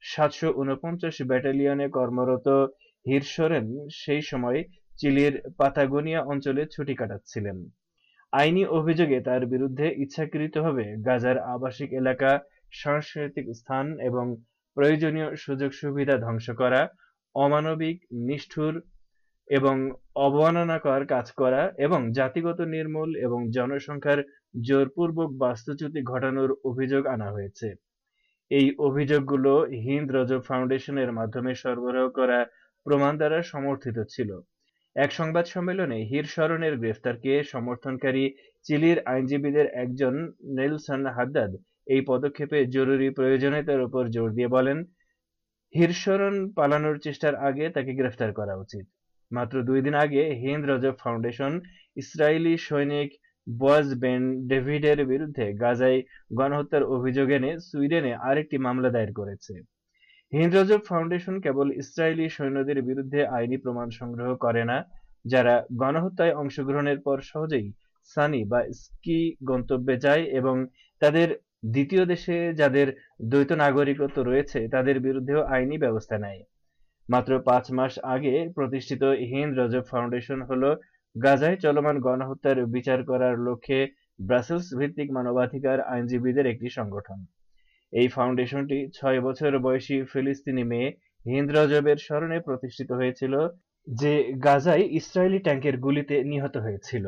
৭৪৯ ব্যাটালিয়নে কর্মরত হিরশরেন সেই সময় চিলির পাতাগোনিয়া অঞ্চলে ছুটি কাটাচ্ছিলেন। আইনি অভিযোগে তার বিরুদ্ধে ইচ্ছাকৃতভাবে গাজার আবাসিক এলাকা, সাংস্কৃতিক স্থান এবং প্রয়োজনীয় সুযোগ সুবিধা ধ্বংস করা, অমানবিক, নিষ্ঠুর এবং অবমাননাকর কাজ করা এবং জাতিগত নির্মূল এবং জনসংখ্যার জোরপূর্বক বাস্তুচ্যুতি ঘটানোর অভিযোগ আনা হয়েছে। এই অভিযোগগুলো হিন্দ রজব ফাউন্ডেশনের মাধ্যমে সরবরাহ করা প্রমাণ দ্বারা সমর্থিত ছিল। এক সংবাদ সম্মেলনে হিরশরনের গ্রেফতারকে সমর্থনকারী চিলির আইনজীবীদের একজন নেলসন হাদ্দাদ এই পদক্ষেপে জরুরি প্রয়োজনীয়তার উপর জোর দিয়ে বলেন, হিরশরন পালানোর চেষ্টার আগে তাকে গ্রেফতার করা উচিত। মাত্র ২ দিন আগে হিন্দ রজব ফাউন্ডেশন ইসরায়েলি সৈনিক বয়েজ বেন ডেভিডের বিরুদ্ধে গাজায় গণহত্যার অভিযোগ এনে সুইডেনে আরেকটি মামলা দায়ের করেছে। হিন্দ রজব ফাউন্ডেশন কেবল ইসরায়েলি সৈন্যদের বিরুদ্ধে আইনি প্রমাণ সংগ্রহ করে না, যারা গণহত্যায় অংশগ্রহণের পর সহজেই সানি বা স্কি গন্তব্যে যায় এবং তাদের দ্বিতীয় দেশে যাদের দ্বৈত নাগরিকত্ব রয়েছে তাদের বিরুদ্ধেও আইনি ব্যবস্থা নেয়। মাত্র 5 মাস আগে প্রতিষ্ঠিত হিন্দ রজব ফাউন্ডেশন হল গাজায় চলমান গণহত্যার বিচার করার লক্ষ্যে ব্রাসেলস ভিত্তিক মানবাধিকার আইনজীবীদের একটি সংগঠন। এই ফাউন্ডেশনটি 6 বছর বয়সী ফিলিস্তিনি মেয়ে হিন্দ রজবের স্মরণে প্রতিষ্ঠিত হয়েছিল, যে গাজায় ইসরায়েলি ট্যাঙ্কের গুলিতে নিহত হয়েছিল।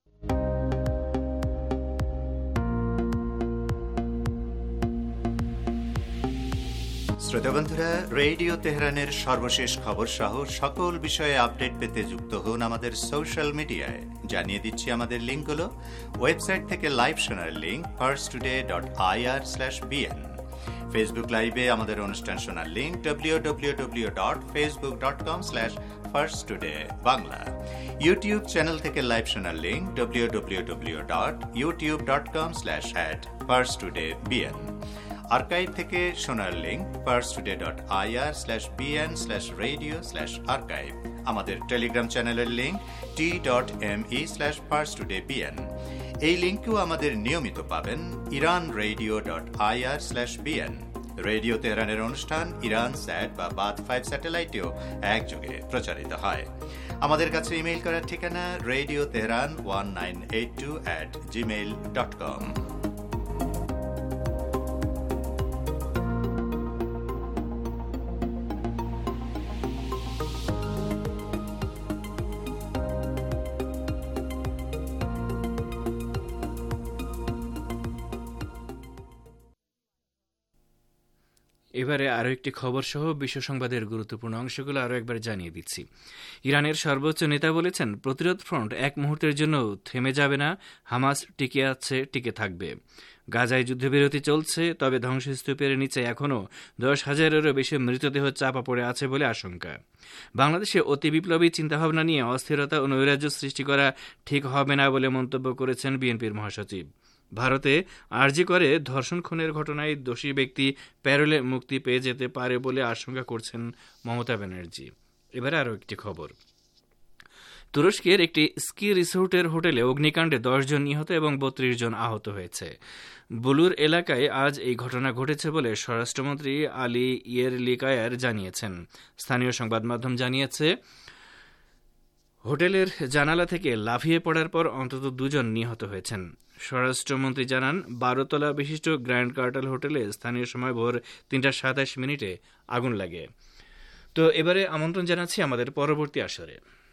শ্রোতাবন্ধুরা, রেডিও তেহরানের সর্বশেষ খবর সহ সকল বিষয়ে আপডেট পেতে যুক্ত হন আমাদের সোশ্যাল মিডিয়ায়। জানিয়ে দিচ্ছি আমাদের লিঙ্কগুলো। ওয়েবসাইট থেকে লাইভ শোনার লিঙ্ক firstoday.ir/bn, ফেসবুক লাইভে আমাদের অনুষ্ঠান শোনার লিঙ্ক www.facebook.com/firsttoday/bangla, ইউটিউব চ্যানেল থেকে লাইভ শোনার লিঙ্ক www.youtube.com/@firsttodaybn, আর্কাইভ থেকে শোনার লিঙ্ক firstoday.ir/bn/radio/archive, আমাদের টেলিগ্রাম চ্যানেলের লিঙ্ক t.me/firsttodaybn। এই লিঙ্কেও আমাদের নিয়মিত পাবেন iranradio.ir/bn। রেডিও তেহরানের অনুষ্ঠান ইরান স্যাট বা বাদ 5 স্যাটেলাইটেও একযোগে প্রচারিত হয়। আমাদের কাছে ইমেইল করার ঠিকানা radioteheran1982@gmail.com। এবারে আরও একটি খবর সহ বিশ্ব সংবাদের গুরুত্বপূর্ণ অংশগুলো আরও একবার জানিয়ে দিচ্ছি। ইরানের সর্বোচ্চ নেতা বলেছেন, প্রতিরোধ ফ্রন্ট এক মুহূর্তের জন্য থেমে যাবে না, হামাস টিকে আছে, টিকে থাকবে। গাজায় যুদ্ধবিরতি চলছে, তবে ধ্বংসস্তূপের নিচে এখনও 10,000-এরও বেশি মৃতদেহ চাপা পড়ে আছে বলে আশঙ্কা। বাংলাদেশে অতি বিপ্লবী চিন্তাভাবনা নিয়ে অস্থিরতা ও নৈরাজ্য সৃষ্টি করা ঠিক হবে না বলে মন্তব্য করেছেন বিএনপির মহাসচিব। ভারতে আরজি করে ধর্ষণ খুনের ঘটনায় দোষী ব্যক্তি প্যারোলে মুক্তি পেয়ে যেতে পারে বলে আশঙ্কা করছেন মমতা ব্যানার্জি। এবারে আরও একটি খবর। তুরস্কের একটি স্কি রিসোর্টের হোটেলে অগ্নিকাণ্ডে 10 জন নিহত এবং 32 জন আহত হয়েছে। বুলুর এলাকায় আজ এই ঘটনা ঘটেছে বলে স্বরাষ্ট্রমন্ত্রী আলী ইয়েরলিকায়ার জানিয়েছেন। স্থানীয় সংবাদ মাধ্যম জানিয়েছে, হোটেলের জানালা থেকে লাফিয়ে পড়ার পর অন্তত 2 জন নিহত হয়েছেন। স্বরাষ্ট্রমন্ত্রী জানান, 12 তলা বিশিষ্ট গ্র্যান্ড কার্টাল হোটেলে স্থানীয় সময় ভোর 3:27 আগুন লাগে। তো এবারে আমন্ত্রণ জানাচ্ছি আমাদের পরবর্তী আসরে।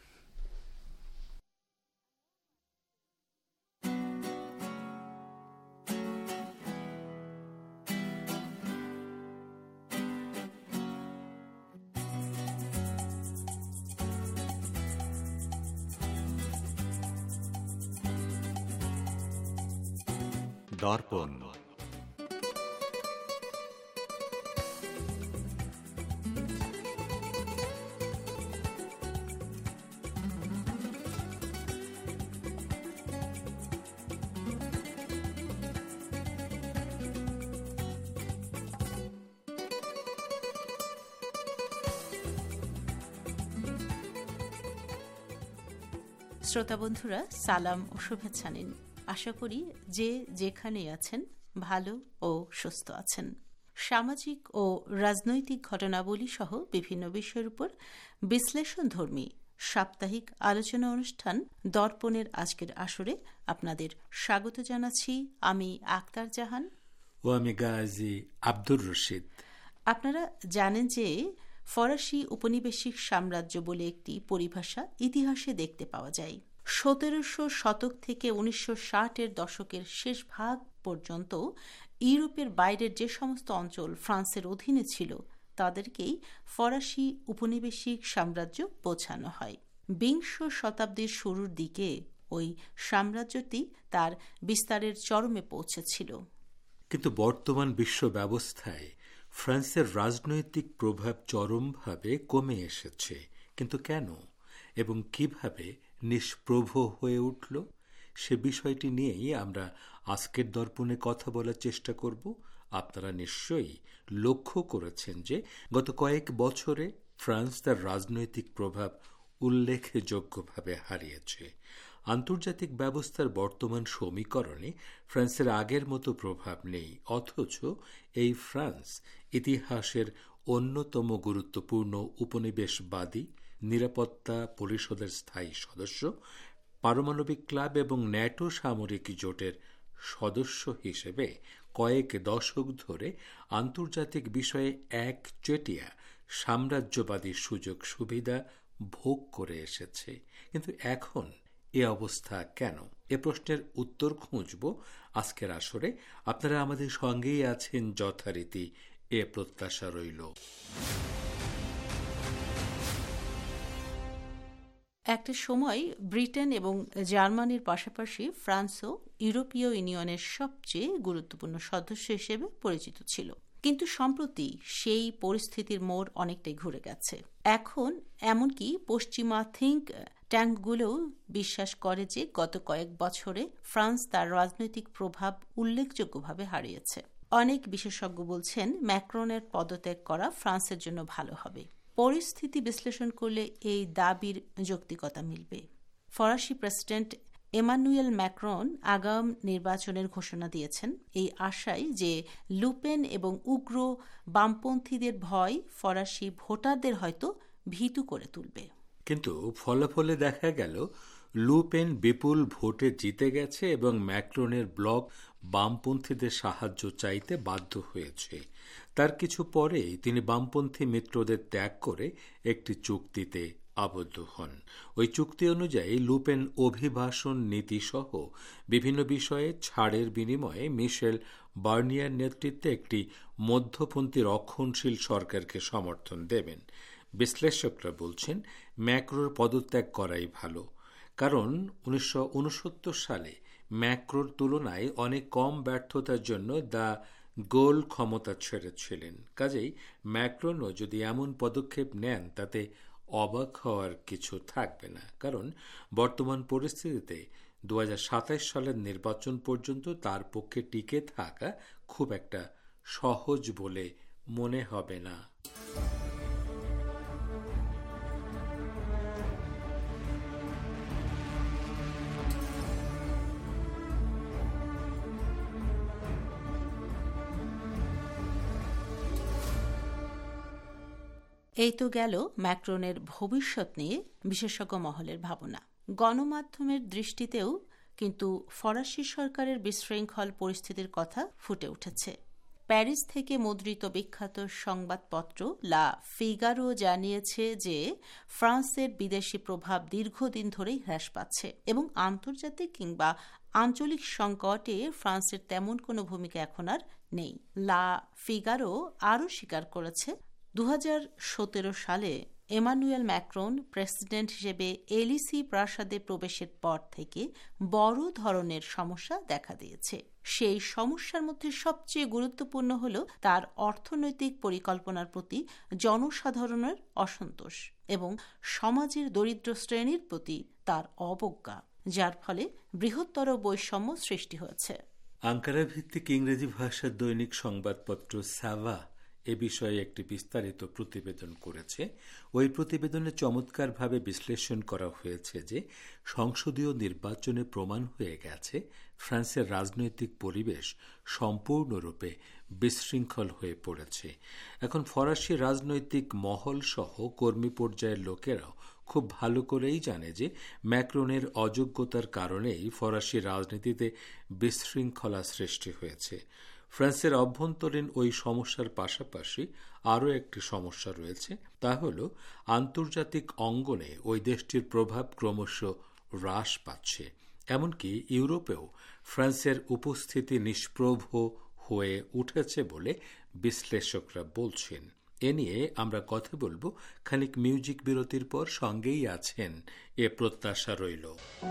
দর্পণ। শ্রোতা বন্ধুরা, সালাম ও শুভেচ্ছা নিন। আশা করি যে যেখানে আছেন ভালো ও সুস্থ আছেন। সামাজিক ও রাজনৈতিক ঘটনাবলী সহ বিভিন্ন বিষয়ের উপর বিশ্লেষণধর্মী সাপ্তাহিক আলোচনা অনুষ্ঠান দর্পণের আজকের আসরে আপনাদের স্বাগত জানাচ্ছি। আমি আক্তার জাহান ও আমি গাজী আব্দুর রশিদ। আপনারা জানেন যে ফরাসি উপনিবেশিক সাম্রাজ্য বলে একটি পরিভাষা ইতিহাসে দেখতে পাওয়া যায়। 1700 শতক থেকে 1960-এর দশকের শেষ ভাগ পর্যন্ত ইউরোপের বাইরের যে সমস্ত অঞ্চল ফ্রান্সের অধীনে ছিল তাদেরকেই ফরাসি উপনিবেশিক সাম্রাজ্য বোঝানো হয়। 20 শতাব্দীর শুরুর দিকে ওই সাম্রাজ্যটি তার বিস্তারের চরমে পৌঁছেছিল। কিন্তু বর্তমান বিশ্ব ব্যবস্থায় ফ্রান্সের রাজনৈতিক প্রভাব চরমভাবে কমে এসেছে। কিন্তু কেন এবং কিভাবে নিষ্প্রভ হয়ে উঠল, সে বিষয়টি নিয়েই আমরা আজকের দর্পণে কথা বলার চেষ্টা করব। আপনারা নিশ্চয়ই লক্ষ্য করেছেন যে গত কয়েক বছরে ফ্রান্স তার রাজনৈতিক প্রভাব উল্লেখযোগ্যভাবে হারিয়েছে। আন্তর্জাতিক ব্যবস্থার বর্তমান সমীকরণে ফ্রান্সের আগের মতো প্রভাব নেই, অথচ এই ফ্রান্স ইতিহাসের অন্যতম গুরুত্বপূর্ণ উপনিবেশবাদী, নিরাপত্তা পরিষদের স্থায়ী সদস্য, পারমাণবিক ক্লাব এবং ন্যাটো সামরিক জোটের সদস্য হিসেবে কয়েক দশক ধরে আন্তর্জাতিক বিষয়ে একচেটিয়া সাম্রাজ্যবাদী সুযোগ সুবিধা ভোগ করে এসেছে। কিন্তু এখন এ অবস্থা কেন? এ প্রশ্নের উত্তর খুঁজব আজকের আসরে। আপনারা আমাদের সঙ্গেই আছেন যথারীতি, এ প্রত্যাশা রইল। একটা সময় ব্রিটেন এবং জার্মানির পাশাপাশি ফ্রান্সও ইউরোপীয় ইউনিয়নের সবচেয়ে গুরুত্বপূর্ণ সদস্য হিসেবে পরিচিত ছিল। কিন্তু সম্প্রতি সেই পরিস্থিতির মোড় অনেকটাই ঘুরে গেছে। এখন এমনকি পশ্চিমা থিঙ্ক ট্যাঙ্কগুলোও বিশ্বাস করে যে গত কয়েক বছরে ফ্রান্স তার রাজনৈতিক প্রভাব উল্লেখযোগ্যভাবে হারিয়েছে। অনেক বিশেষজ্ঞ বলছেন ম্যাক্রনের পদত্যাগ করা ফ্রান্সের জন্য ভালো হবে। পরিস্থিতি বিশ্লেষণ করলে এই দাবির যৌক্তিকতা মিলবে। ফরাসি প্রেসিডেন্ট এমানুয়েল ম্যাক্রন আগাম নির্বাচনের ঘোষণা দিয়েছেন এই আশায় যে লুপেন এবং উগ্র বামপন্থীদের ভয় ফরাসি ভোটারদের হয়তো ভীতু করে তুলবে। কিন্তু ফলাফলে দেখা গেল লুপেন বিপুল ভোটে জিতে গেছে এবং ম্যাক্রনের ব্লক বামপন্থীদের সাহায্য চাইতে বাধ্য হয়েছে। তার কিছু পরেই তিনি বামপন্থী মিত্রদের ত্যাগ করে একটি চুক্তিতে আবদ্ধ হন। ওই চুক্তি অনুযায়ী লুপেন অভিবাসন নীতি সহ বিভিন্ন বিষয়ে ছাড়ের বিনিময়ে মিশেল বার্নিয়ার নেতৃত্বে একটি মধ্যপন্থী রক্ষণশীল সরকারকে সমর্থন দেবেন। বিশ্লেষকরা বলছেন ম্যাক্রোর পদত্যাগ করাই ভালো, কারণ 1969 সালে ম্যাক্রোর তুলনায় অনেক কম ব্যর্থতার জন্য দ্য গোল ক্ষমতা ছেড়েছিলেন। কাজেই ম্যাক্রনও যদি এমন পদক্ষেপ নেন তাতে অবাক হওয়ার কিছু থাকবে না, কারণ বর্তমান পরিস্থিতিতে 2027 সালের নির্বাচন পর্যন্ত তার পক্ষে টিকে থাকা খুব একটা সহজ বলে মনে হবে না। এই তো গেল ম্যাক্রনের ভবিষ্যৎ নিয়ে বিশেষজ্ঞ মহলের ভাবনা। গণমাধ্যমের দৃষ্টিতেও কিন্তু ফরাসি সরকারের বিশৃঙ্খল পরিস্থিতির কথা ফুটে উঠেছে। প্যারিস থেকে মুদ্রিত বিখ্যাত সংবাদপত্র লা ফিগারো জানিয়েছে যে ফ্রান্সের বিদেশি প্রভাব দীর্ঘদিন ধরেই হ্রাস পাচ্ছে এবং আন্তর্জাতিক কিংবা আঞ্চলিক সংকটে ফ্রান্সের তেমন কোনো ভূমিকা এখন আর নেই। লা ফিগারো আরও স্বীকার করেছে 2017 সালে এমানুয়েল ম্যাক্রন প্রেসিডেন্ট হিসেবে এলিসি প্রাসাদে প্রবেশের পর থেকে বড় ধরনের সমস্যা দেখা দিয়েছে। সেই সমস্যার মধ্যে সবচেয়ে গুরুত্বপূর্ণ হল তার অর্থনৈতিক পরিকল্পনার প্রতি জনসাধারণের অসন্তোষ এবং সমাজের দরিদ্র শ্রেণীর প্রতি তার অবজ্ঞা, যার ফলে বৃহত্তর বৈষম্য সৃষ্টি হয়েছে। আঙ্কারা ভিত্তিক ইংরেজি ভাষার দৈনিক সংবাদপত্র সাভা এ বিষয়ে একটি বিস্তারিত প্রতিবেদন করেছে। ওই প্রতিবেদনে চমৎকারভাবে বিশ্লেষণ করা হয়েছে যে সংসদীয় নির্বাচনে প্রমাণ হয়ে গেছে ফ্রান্সের রাজনৈতিক পরিবেশ সম্পূর্ণরূপে বিশৃঙ্খল হয়ে পড়েছে। এখন ফরাসি রাজনৈতিক মহল সহ কর্মী পর্যায়ের লোকেরাও খুব ভালো করেই জানে যে ম্যাক্রনের অযোগ্যতার কারণেই ফরাসি রাজনীতিতে বিশৃঙ্খলা সৃষ্টি হয়েছে। ফ্রান্সের অভ্যন্তরীণ ওই সমস্যার পাশাপাশি আরও একটি সমস্যা রয়েছে, তা হল আন্তর্জাতিক অঙ্গনে ওই দেশটির প্রভাব ক্রমশ হ্রাস পাচ্ছে। এমনকি ইউরোপেও ফ্রান্সের উপস্থিতি নিষ্প্রভ হয়ে উঠেছে বলে বিশ্লেষকরা বলছেন। এ নিয়ে আমরা কথা বলবো খানিক মিউজিক বিরতির পর। সঙ্গেই আছেন এ প্রত্যাশা রইল।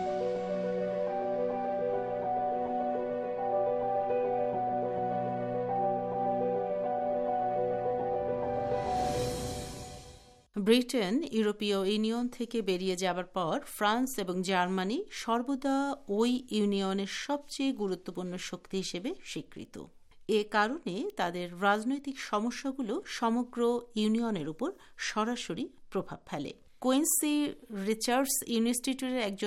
ব্রিটেন ইউরোপীয় ইউনিয়ন থেকে বেরিয়ে যাবার পর ফ্রান্স এবং জার্মানি সর্বদা ওই ইউনিয়নের সবচেয়ে গুরুত্বপূর্ণ শক্তি হিসেবে স্বীকৃত। এ কারণে তাদের রাজনৈতিক সমস্যাগুলো সমগ্র ইউনিয়নের উপর সরাসরি প্রভাব ফেলে। কুইন্সি রিচার্ডস ইনস্টিটিউটের একজন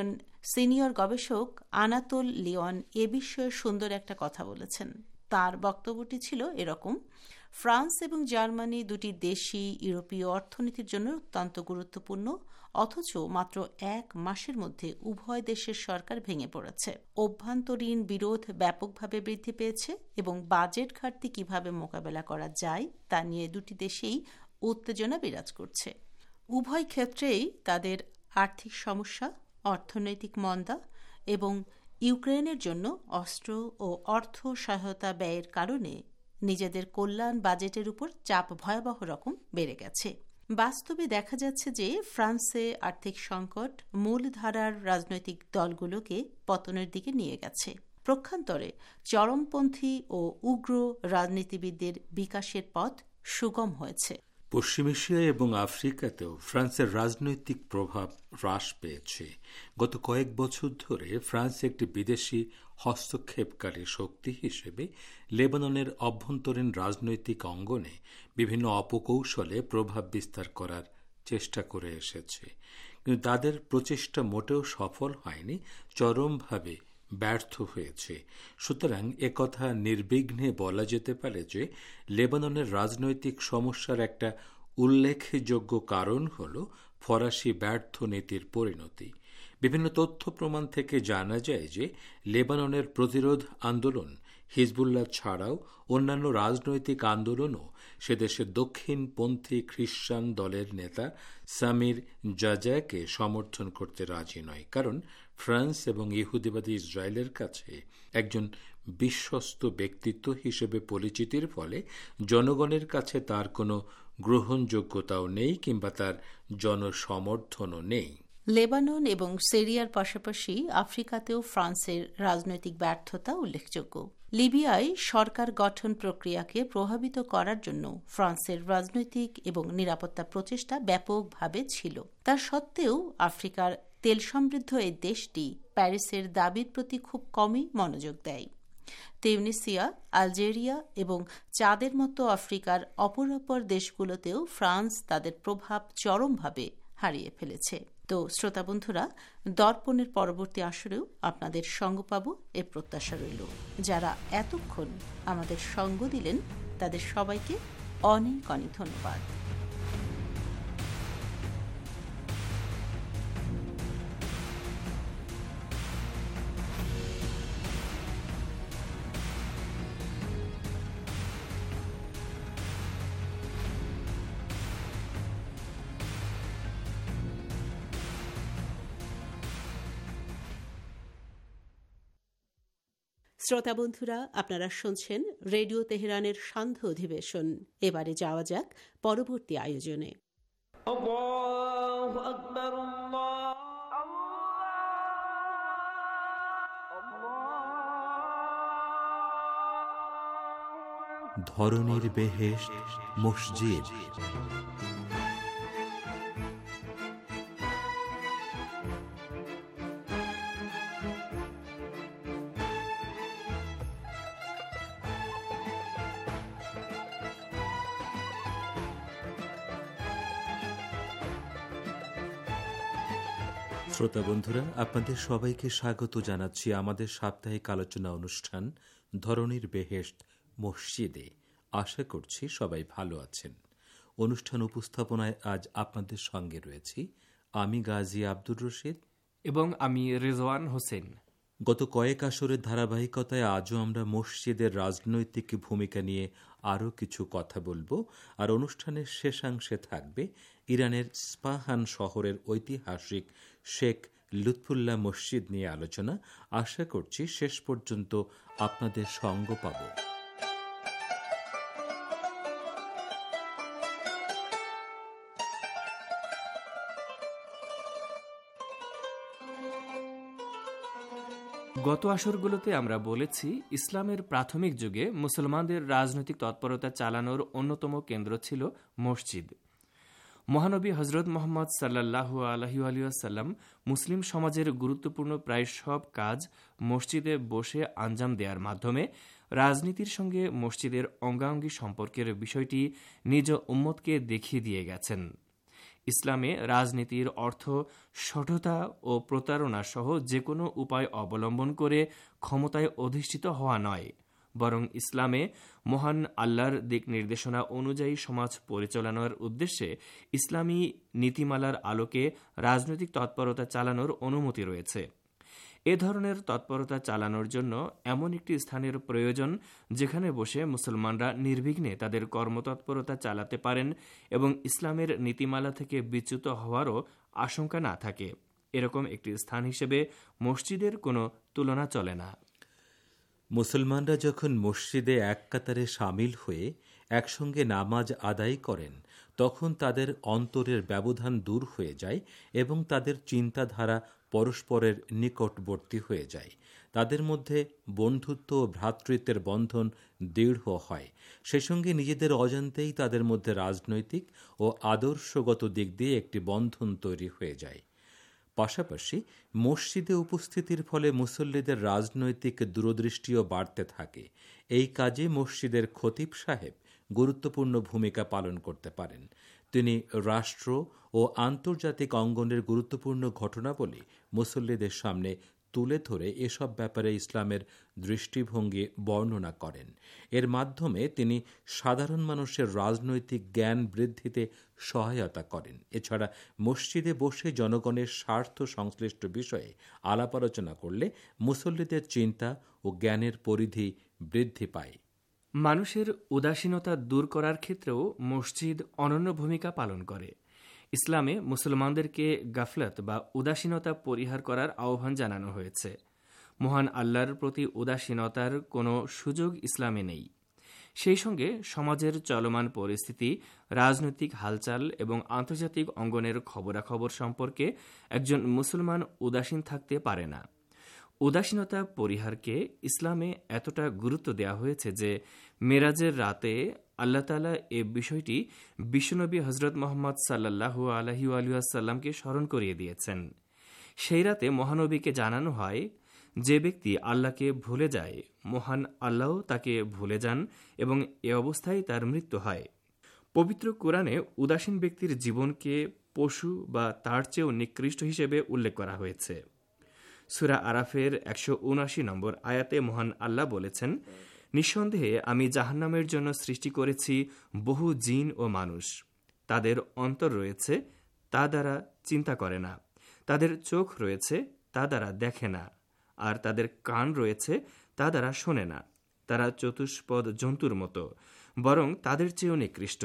সিনিয়র গবেষক আনাতোল লিওন এ বিষয়ে সুন্দর একটা কথা বলেছেন। তার বক্তব্যটি ছিল এরকম: ফ্রান্স এবং জার্মানি দুটি দেশই ইউরোপীয় অর্থনীতির জন্য অত্যন্ত গুরুত্বপূর্ণ, অথচ মাত্র 1 মাসের মধ্যে উভয় দেশের সরকার ভেঙে পড়েছে। অভ্যন্তরীণ বিরোধ ব্যাপকভাবে বৃদ্ধি পেয়েছে এবং বাজেট ঘাটতি কিভাবে মোকাবেলা করা যায় তা নিয়ে দুটি দেশেই উত্তেজনা বিরাজ করছে। উভয় ক্ষেত্রেই তাদের আর্থিক সমস্যা, অর্থনৈতিক মন্দা এবং ইউক্রেনের জন্য অস্ত্র ও অর্থ সহায়তা ব্যয়ের কারণে নিজেদের কল্যাণ বাজেটের উপর চাপ ভয়াবহ রকম বেড়ে গেছে। বাস্তবে দেখা যাচ্ছে যে ফ্রান্সে আর্থিক সংকট মূলধারার রাজনৈতিক দলগুলোকে পতনের দিকে নিয়ে গেছে। প্রক্ষান্তরে চরমপন্থী ও উগ্র রাজনীতিবিদদের বিকাশের পথ সুগম হয়েছে। পশ্চিম এশিয়া এবং আফ্রিকাতেও ফ্রান্সের রাজনৈতিক প্রভাব হ্রাস পেয়েছে। গত কয়েক বছর ধরে ফ্রান্স একটি বিদেশি হস্তক্ষেপকারী শক্তি হিসেবে লেবাননের অভ্যন্তরীণ রাজনৈতিক অঙ্গনে বিভিন্ন অপকৌশলে প্রভাব বিস্তার করার চেষ্টা করে এসেছে, কিন্তু তাদের প্রচেষ্টা মোটেও সফল হয়নি, চরমভাবে ব্যর্থ হয়েছে। সুতরাং একথা নির্বিঘ্নে বলা যেতে পারে যে লেবাননের রাজনৈতিক সমস্যার একটা উল্লেখযোগ্য কারণ হল ফরাসি ব্যর্থ নীতির পরিণতি। বিভিন্ন তথ্য প্রমাণ থেকে জানা যায় যে লেবাননের প্রতিরোধ আন্দোলন হিজবুল্লাহ ছাড়াও অন্যান্য রাজনৈতিক আন্দোলনও সেদেশের দক্ষিণপন্থী খ্রিস্টান দলের নেতা সামির জাজাকে সমর্থন করতে রাজি নয়, কারণ ফ্রান্স এবং ইহুদিবাদী ইসরায়েলের কাছে একজন বিশ্বস্ত ব্যক্তিত্ব হিসেবে পরিচিতির ফলে জনগণের কাছে তার কোনো গ্রহণযোগ্যতাও নেই কিংবা তার জনসমর্থনও নেই। লেবানন এবং সিরিয়ার পাশাপাশি আফ্রিকাতেও ফ্রান্সের রাজনৈতিক ব্যর্থতা উল্লেখযোগ্য। লিবিয়ায় সরকার গঠন প্রক্রিয়াকে প্রভাবিত করার জন্য ফ্রান্সের রাজনৈতিক এবং নিরাপত্তা প্রচেষ্টা ব্যাপকভাবে ছিল। তা সত্ত্বেও আফ্রিকার তেল সমৃদ্ধ এই দেশটি প্যারিসের দাবির প্রতি খুব কমই মনোযোগ দেয়। তিউনিসিয়া, আলজেরিয়া এবং চাদের মতো আফ্রিকার অপর দেশগুলোতেও ফ্রান্স তাদের প্রভাব চরমভাবে হারিয়ে ফেলেছে। তো শ্রোতা বন্ধুরা, দর্পণের পরবর্তী আসরেও আপনাদের সঙ্গ পাব এ প্রত্যাশা রইল। যারা এতক্ষণ আমাদের সঙ্গ দিলেন তাদের সবাইকে অনেক অনেক ধন্যবাদ। শ্রোতা বন্ধুরা, আপনারা শুনছেন রেডিও তেহরানের সান্ধ্য অধিবেশন। এবারে যাওয়া যাক পরবর্তী আয়োজনে। আল্লাহু আকবার, ধরনীর বেহেশত মসজিদ। শ্রোতা বন্ধুরা, আপনাদের সবাইকে স্বাগত জানাচ্ছি আমাদের সাপ্তাহিক আলোচনা অনুষ্ঠান ধরনীর বেহেশত মসজিদে। আশা করছি সবাই ভালো আছেন। অনুষ্ঠান উপস্থাপনায় আজ আপনাদের সঙ্গে রয়েছি আমি গাজী আব্দুর রশিদ এবং আমি রেজওয়ান হোসেন। গত কয়েক আসরের ধারাবাহিকতায় আজও আমরা মসজিদের রাজনৈতিক ভূমিকা নিয়ে আরও কিছু কথা বলবো। আর অনুষ্ঠানের শেষাংশে থাকবে ইরানের স্পাহান শহরের ঐতিহাসিক শেখ লুৎফুল্লাহ মসজিদ নিয়ে আলোচনা। আশা করছি শেষ পর্যন্ত আপনাদের সঙ্গ পাব। গত আসরগুলোতে আমরা বলেছি, ইসলামের প্রাথমিক যুগে মুসলমানদের রাজনৈতিক তৎপরতা চালানোর অন্যতম কেন্দ্র ছিল মসজিদ। মহানবী হজরত মোহাম্মদ সাল্লাল্লাহু আলাইহি ওয়াসাল্লাম মুসলিম সমাজের গুরুত্বপূর্ণ প্রায় সব কাজ মসজিদে বসে আঞ্জাম দেওয়ার মাধ্যমে রাজনীতির সঙ্গে মসজিদের অঙ্গাঙ্গী সম্পর্কের বিষয়টি নিজ উম্মতকে দেখিয়ে দিয়ে গেছেন। ইসলামে রাজনীতির অর্থ সঠতা ও প্রতারণা সহ যে কোনো উপায় অবলম্বন করে ক্ষমতায় অধিষ্ঠিত হওয়া নয়, বরং ইসলামে মহান আল্লাহর দিক নির্দেশনা অনুযায়ী সমাজ পরিচালনার উদ্দেশ্যে ইসলামী নীতিমালার আলোকে রাজনৈতিক তৎপরতা চালানোর অনুমতি রয়েছে। এ ধরনের তৎপরতা চালানোর জন্য এমন একটি স্থানের প্রয়োজন যেখানে বসে মুসলমানরা নির্বিঘ্নে তাদের কর্মতৎপরতা চালাতে পারেন এবং ইসলামের নীতিমালা থেকে বিচ্যুত হওয়ারও আশঙ্কা না থাকে। এরকম একটি স্থান হিসেবে মসজিদের কোনো তুলনা চলে না। মুসলমানরা যখন মসজিদে এক কাতারে সামিল হয়ে একসঙ্গে নামাজ আদায় করেন, তখন তাদের অন্তরের ব্যবধান দূর হয়ে যায় এবং তাদের চিন্তাধারা পরস্পরের নিকটবর্তী হয়ে যায়। তাদের মধ্যে বন্ধুত্ব ও ভ্রাতৃত্বের বন্ধন দৃঢ় হয়। সেই সঙ্গে নিজেদের অজান্তেই তাদের মধ্যে রাজনৈতিক ও আদর্শগত দিক দিয়ে একটি বন্ধন তৈরি হয়ে যায়। পাশাপাশি মসজিদে উপস্থিতির ফলে মুসল্লিদের রাজনৈতিক দূরদৃষ্টিও বাড়তে থাকে। এই কাজে মসজিদের খতিব সাহেব গুরুত্বপূর্ণ ভূমিকা পালন করতে পারেন। তিনি রাষ্ট্র ও আন্তর্জাতিক অঙ্গনের গুরুত্বপূর্ণ ঘটনাবলী মুসল্লিদের সামনে তুলে ধরে এসব ব্যাপারে ইসলামের দৃষ্টিভঙ্গি বর্ণনা করেন। এর মাধ্যমে তিনি সাধারণ মানুষের রাজনৈতিক জ্ঞান বৃদ্ধিতে সহায়তা করেন। এছাড়া মসজিদে বসে জনগণের স্বার্থ সংশ্লিষ্ট বিষয়ে আলাপ আলোচনা করলে মুসল্লিদের চিন্তা ও জ্ঞানের পরিধি বৃদ্ধি পায়। মানুষের উদাসীনতা দূর করার ক্ষেত্রেও মসজিদ অনন্য ভূমিকা পালন করে। ইসলামে মুসলমানদেরকে গাফলত বা উদাসীনতা পরিহার করার আহ্বান জানানো হয়েছে। মহান আল্লাহর প্রতি উদাসীনতার কোনো সুযোগ ইসলামে নেই। সেই সঙ্গে সমাজের চলমান পরিস্থিতি, রাজনৈতিক হালচাল এবং আন্তর্জাতিক অঙ্গনের খবরাখবর সম্পর্কে একজন মুসলমান উদাসীন থাকতে পারে না। উদাসীনতা পরিহারকে ইসলামে এতটা গুরুত্ব দেওয়া হয়েছে যে মেরাজের রাতে আল্লাহ তাআলা এ বিষয়টি বিশ্বনবী হজরত মোহাম্মদ সাল্লাল্লাহু আলাইহি ওয়াসাল্লামকে স্মরণ করিয়ে দিয়েছেন। সেই রাতে মহানবীকে জানানো হয়, যে ব্যক্তি আল্লাহকে ভুলে যায়, মহান আল্লাহ তাকে ভুলে যান এবং এ অবস্থায় তার মৃত্যু হয়। পবিত্র কোরআনে উদাসীন ব্যক্তির জীবনকে পশু বা তার চেয়েও নিকৃষ্ট হিসেবে উল্লেখ করা হয়েছে। সূরা আরাফের 179 নম্বর আয়াতে মহান আল্লাহ বলেছেন, নিঃসন্দেহে আমি জাহান্নামের জন্য সৃষ্টি করেছি বহু জিন ও মানুষ। তাদের অন্তর রয়েছে, তা দ্বারা চিন্তা করে না। তাদের চোখ রয়েছে, তা দ্বারা দেখে না। আর তাদের কান রয়েছে, তা দ্বারা শোনে না। তারা চতুষ্পদ জন্তুর মতো, বরং তাদের চেয়েও নিকৃষ্ট।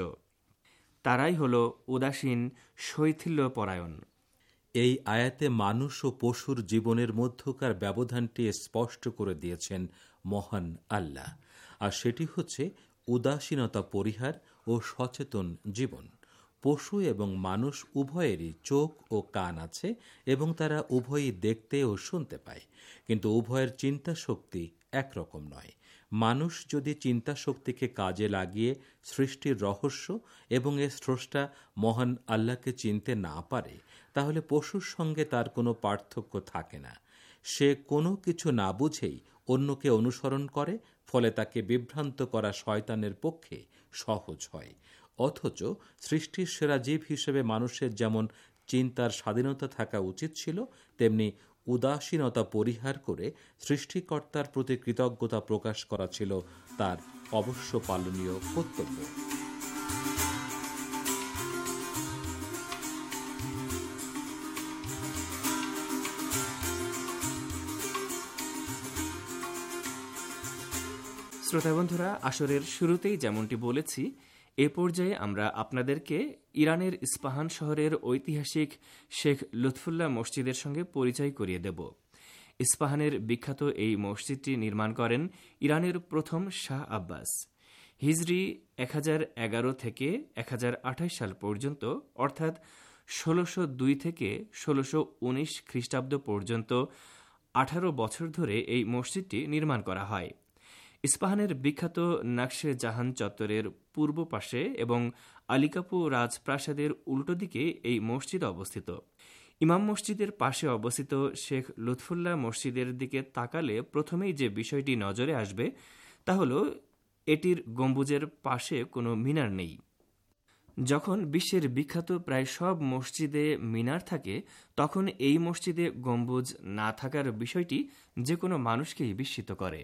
তারাই হল উদাসীন, শৈথিল্যপরায়ণ। এই আয়াতে মানুষ ও পশুর জীবনের মধ্যকার ব্যবধানটি স্পষ্ট করে দিয়েছেন মহান আল্লাহ, আর সেটি হচ্ছে উদাসীনতা পরিহার ও সচেতন জীবন। পশু এবং মানুষ উভয়েরই চোখ ও কান আছে এবং তারা উভয়ই দেখতে ও শুনতে পায়, কিন্তু উভয়ের চিন্তা শক্তি একরকম নয়। মানুষ যদি চিন্তা শক্তিকে কাজে লাগিয়ে সৃষ্টির রহস্য এবং এর স্রষ্টা মহান আল্লাহকে চিনতে না পারে, তাহলে পশুর সঙ্গে তার কোনো পার্থক্য থাকে না। সে কোনো কিছু না বুঝেই অন্যকে অনুসরণ করে, ফলে তাকে বিভ্রান্ত করা শয়তানের পক্ষে সহজ হয়। অথচ সৃষ্টির সেরা জীব হিসেবে মানুষের যেমন চিন্তার স্বাধীনতা থাকা উচিত ছিল, তেমনি উদাসীনতা পরিহার করে সৃষ্টিকর্তার প্রতি কৃতজ্ঞতা প্রকাশ করা ছিল তার অবশ্য পালনীয় কর্তব্য। শ্রোতা বন্ধুরা, আসরের শুরুতেই যেমনটি বলেছি, এ পর্যায়ে আমরা আপনাদেরকে ইরানের ইস্পাহান শহরের ঐতিহাসিক শেখ লুৎফুল্লাহ মসজিদের সঙ্গে পরিচয় করিয়ে দেব। ইস্পাহানের বিখ্যাত এই মসজিদটি নির্মাণ করেন ইরানের প্রথম শাহ আব্বাস। হিজরি 1011 থেকে 1028 সাল পর্যন্ত, অর্থাৎ 1602 থেকে 1619 খ্রিস্টাব্দ পর্যন্ত 18 বছর ধরে এই মসজিদটি নির্মাণ করা হয়। ইস্পাহানের বিখ্যাত নকশে জাহান চত্বরের পূর্ব পাশে এবং আলিকাপু রাজপ্রাসাদের উল্টো দিকে এই মসজিদ অবস্থিত। ইমাম মসজিদের পাশে অবস্থিত শেখ লুৎফুল্লাহ মসজিদের দিকে তাকালে প্রথমেই যে বিষয়টি নজরে আসবে তা হল এটির গম্বুজের পাশে কোনো মিনার নেই। যখন বিশ্বের বিখ্যাত প্রায় সব মসজিদে মিনার থাকে, তখন এই মসজিদে গম্বুজ না থাকার বিষয়টি যে কোনো মানুষকেই বিস্মিত করে।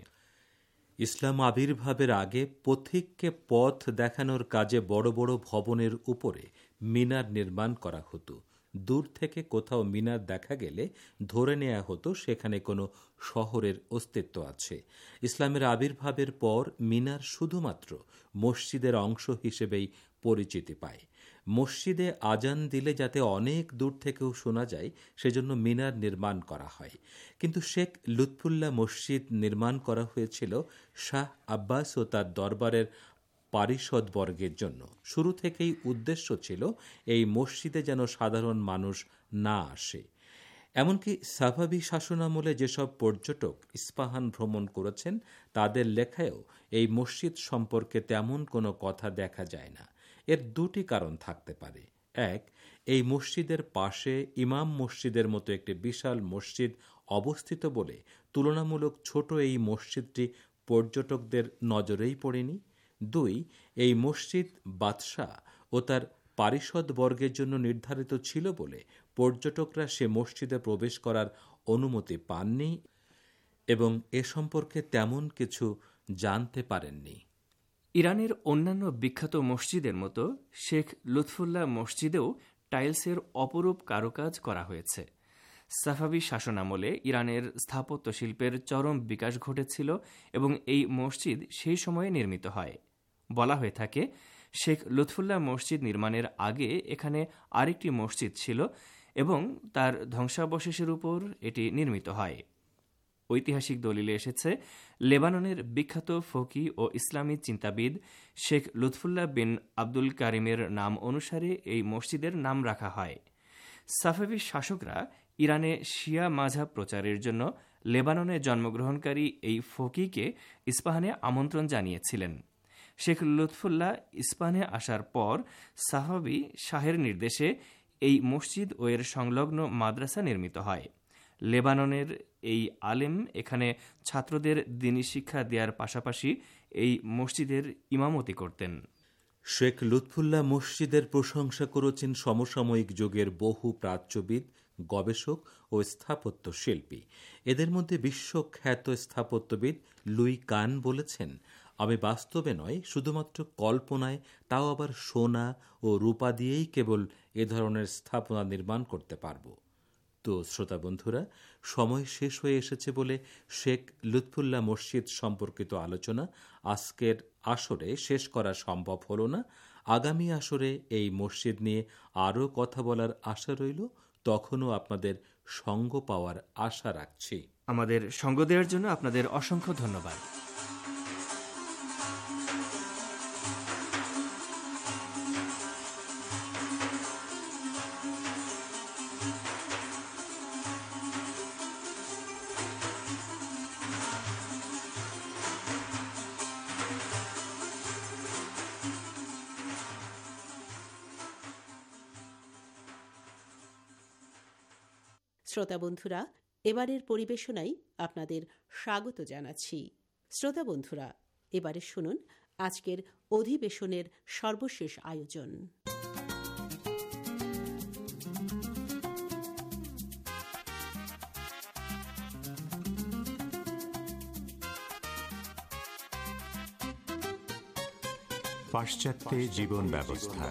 ইসলাম আবির্ভাবের আগে পথিককে পথ দেখানোর কাজে বড় বড় ভবনের উপরে মিনার নির্মাণ করা হতো। দূর থেকে কোথাও মিনার দেখা গেলে ধরে নেওয়া হতো সেখানে কোনো শহরের অস্তিত্ব আছে। ইসলামের আবির্ভাবের পর মিনার শুধুমাত্র মসজিদের অংশ হিসেবেই পরিচিতি পায়। মসজিদে আজান দিলে যাতে অনেক দূর থেকেও শোনা যায়, সেজন্য মিনার নির্মাণ করা হয়। কিন্তু শেখ লুৎফুল্লাহ মসজিদ নির্মাণ করা হয়েছিল শাহ আব্বাস ও তার দরবারের পারিষদবর্গের জন্য। শুরু থেকেই উদ্দেশ্য ছিল এই মসজিদে যেন সাধারণ মানুষ না আসে। এমনকি সাফাভি শাসনামলে যেসব পর্যটক ইস্পাহান ভ্রমণ করেছেন, তাদের লেখায়ও এই মসজিদ সম্পর্কে তেমন কোনো কথা দেখা যায় না। এর দুটি কারণ থাকতে পারে। এক, এই মসজিদের পাশে ইমাম মসজিদের মতো একটি বিশাল মসজিদ অবস্থিত বলে তুলনামূলক ছোট এই মসজিদটি পর্যটকদের নজরেই পড়েনি। দুই, এই মসজিদ বাদশাহ ও তার পারিষদবর্গের জন্য নির্ধারিত ছিল বলে পর্যটকরা সে মসজিদে প্রবেশ করার অনুমতি পাননি এবং এ সম্পর্কে তেমন কিছু জানতে পারেননি। ইরানের অন্যান্য বিখ্যাত মসজিদের মতো শেখ লুৎফুল্লাহ মসজিদেও টাইলসের অপরূপ কারুকাজ করা হয়েছে। সাফাভি শাসনামলে ইরানের স্থাপত্য শিল্পের চরম বিকাশ ঘটেছিল এবং এই মসজিদ সেই সময়ে নির্মিত হয়। বলা হয়ে থাকে, শেখ লুৎফুল্লাহ মসজিদ নির্মাণের আগে এখানে আরেকটি মসজিদ ছিল এবং তার ধ্বংসাবশেষের উপর এটি নির্মিত হয়। ঐতিহাসিক দলিলে এসেছে, লেবাননের বিখ্যাত ফকি ও ইসলামী চিন্তাবিদ শেখ লুৎফুল্লাহ বিন আব্দুল কারিমের নাম অনুসারে এই মসজিদের নাম রাখা হয়। সাফাভি শাসকরা ইরানে শিয়া মাযহাব প্রচারের জন্য লেবাননে জন্মগ্রহণকারী এই ফকিকে ইস্পাহানে আমন্ত্রণ জানিয়েছিলেন। শেখ লুৎফুল্লাহ ইস্পাহানে আসার পর সাফাভি শাহের নির্দেশে এই মসজিদ ও এর সংলগ্ন মাদ্রাসা নির্মিত হয়। লেবাননের এই আলেম এখানে ছাত্রদের দ্বীনি শিক্ষা দেওয়ার পাশাপাশি এই মসজিদের ইমামতি করতেন। শেখ লুৎফুল্লাহ মসজিদের প্রশংসা করেছেন সমসাময়িক যুগের বহু প্রাচ্যবিদ, গবেষক ও স্থাপত্য শিল্পী। এদের মধ্যে বিশ্বখ্যাত স্থাপত্যবিদ লুই কান বলেছেন, আমি বাস্তবে নয়, শুধুমাত্র কল্পনায়, তাও আবার সোনা ও রূপা দিয়েই কেবল এ ধরনের স্থাপনা নির্মাণ করতে পারব। তো শ্রোতা বন্ধুরা, সময় শেষ হয়ে এসেছে বলে শেখ লুৎফুল্লাহ মসজিদ সম্পর্কিত আলোচনা আজকের আসরে শেষ করা সম্ভব হল না। আগামী আসরে এই মসজিদ নিয়ে আরও কথা বলার আশা রইল। তখনও আপনাদের সঙ্গ পাওয়ার আশা রাখছি। আমাদের সঙ্গ দেওয়ার জন্য আপনাদের অসংখ্য ধন্যবাদ। শ্রোতা বন্ধুরা, এবারের পরিবেশনায় আপনাদের স্বাগত জানাচ্ছি। শ্রোতা বন্ধুরা, এবারে শুনুন আজকের অধিবেশনের সর্বশেষ আয়োজন। পাশ্চাত্যে জীবন ব্যবস্থা।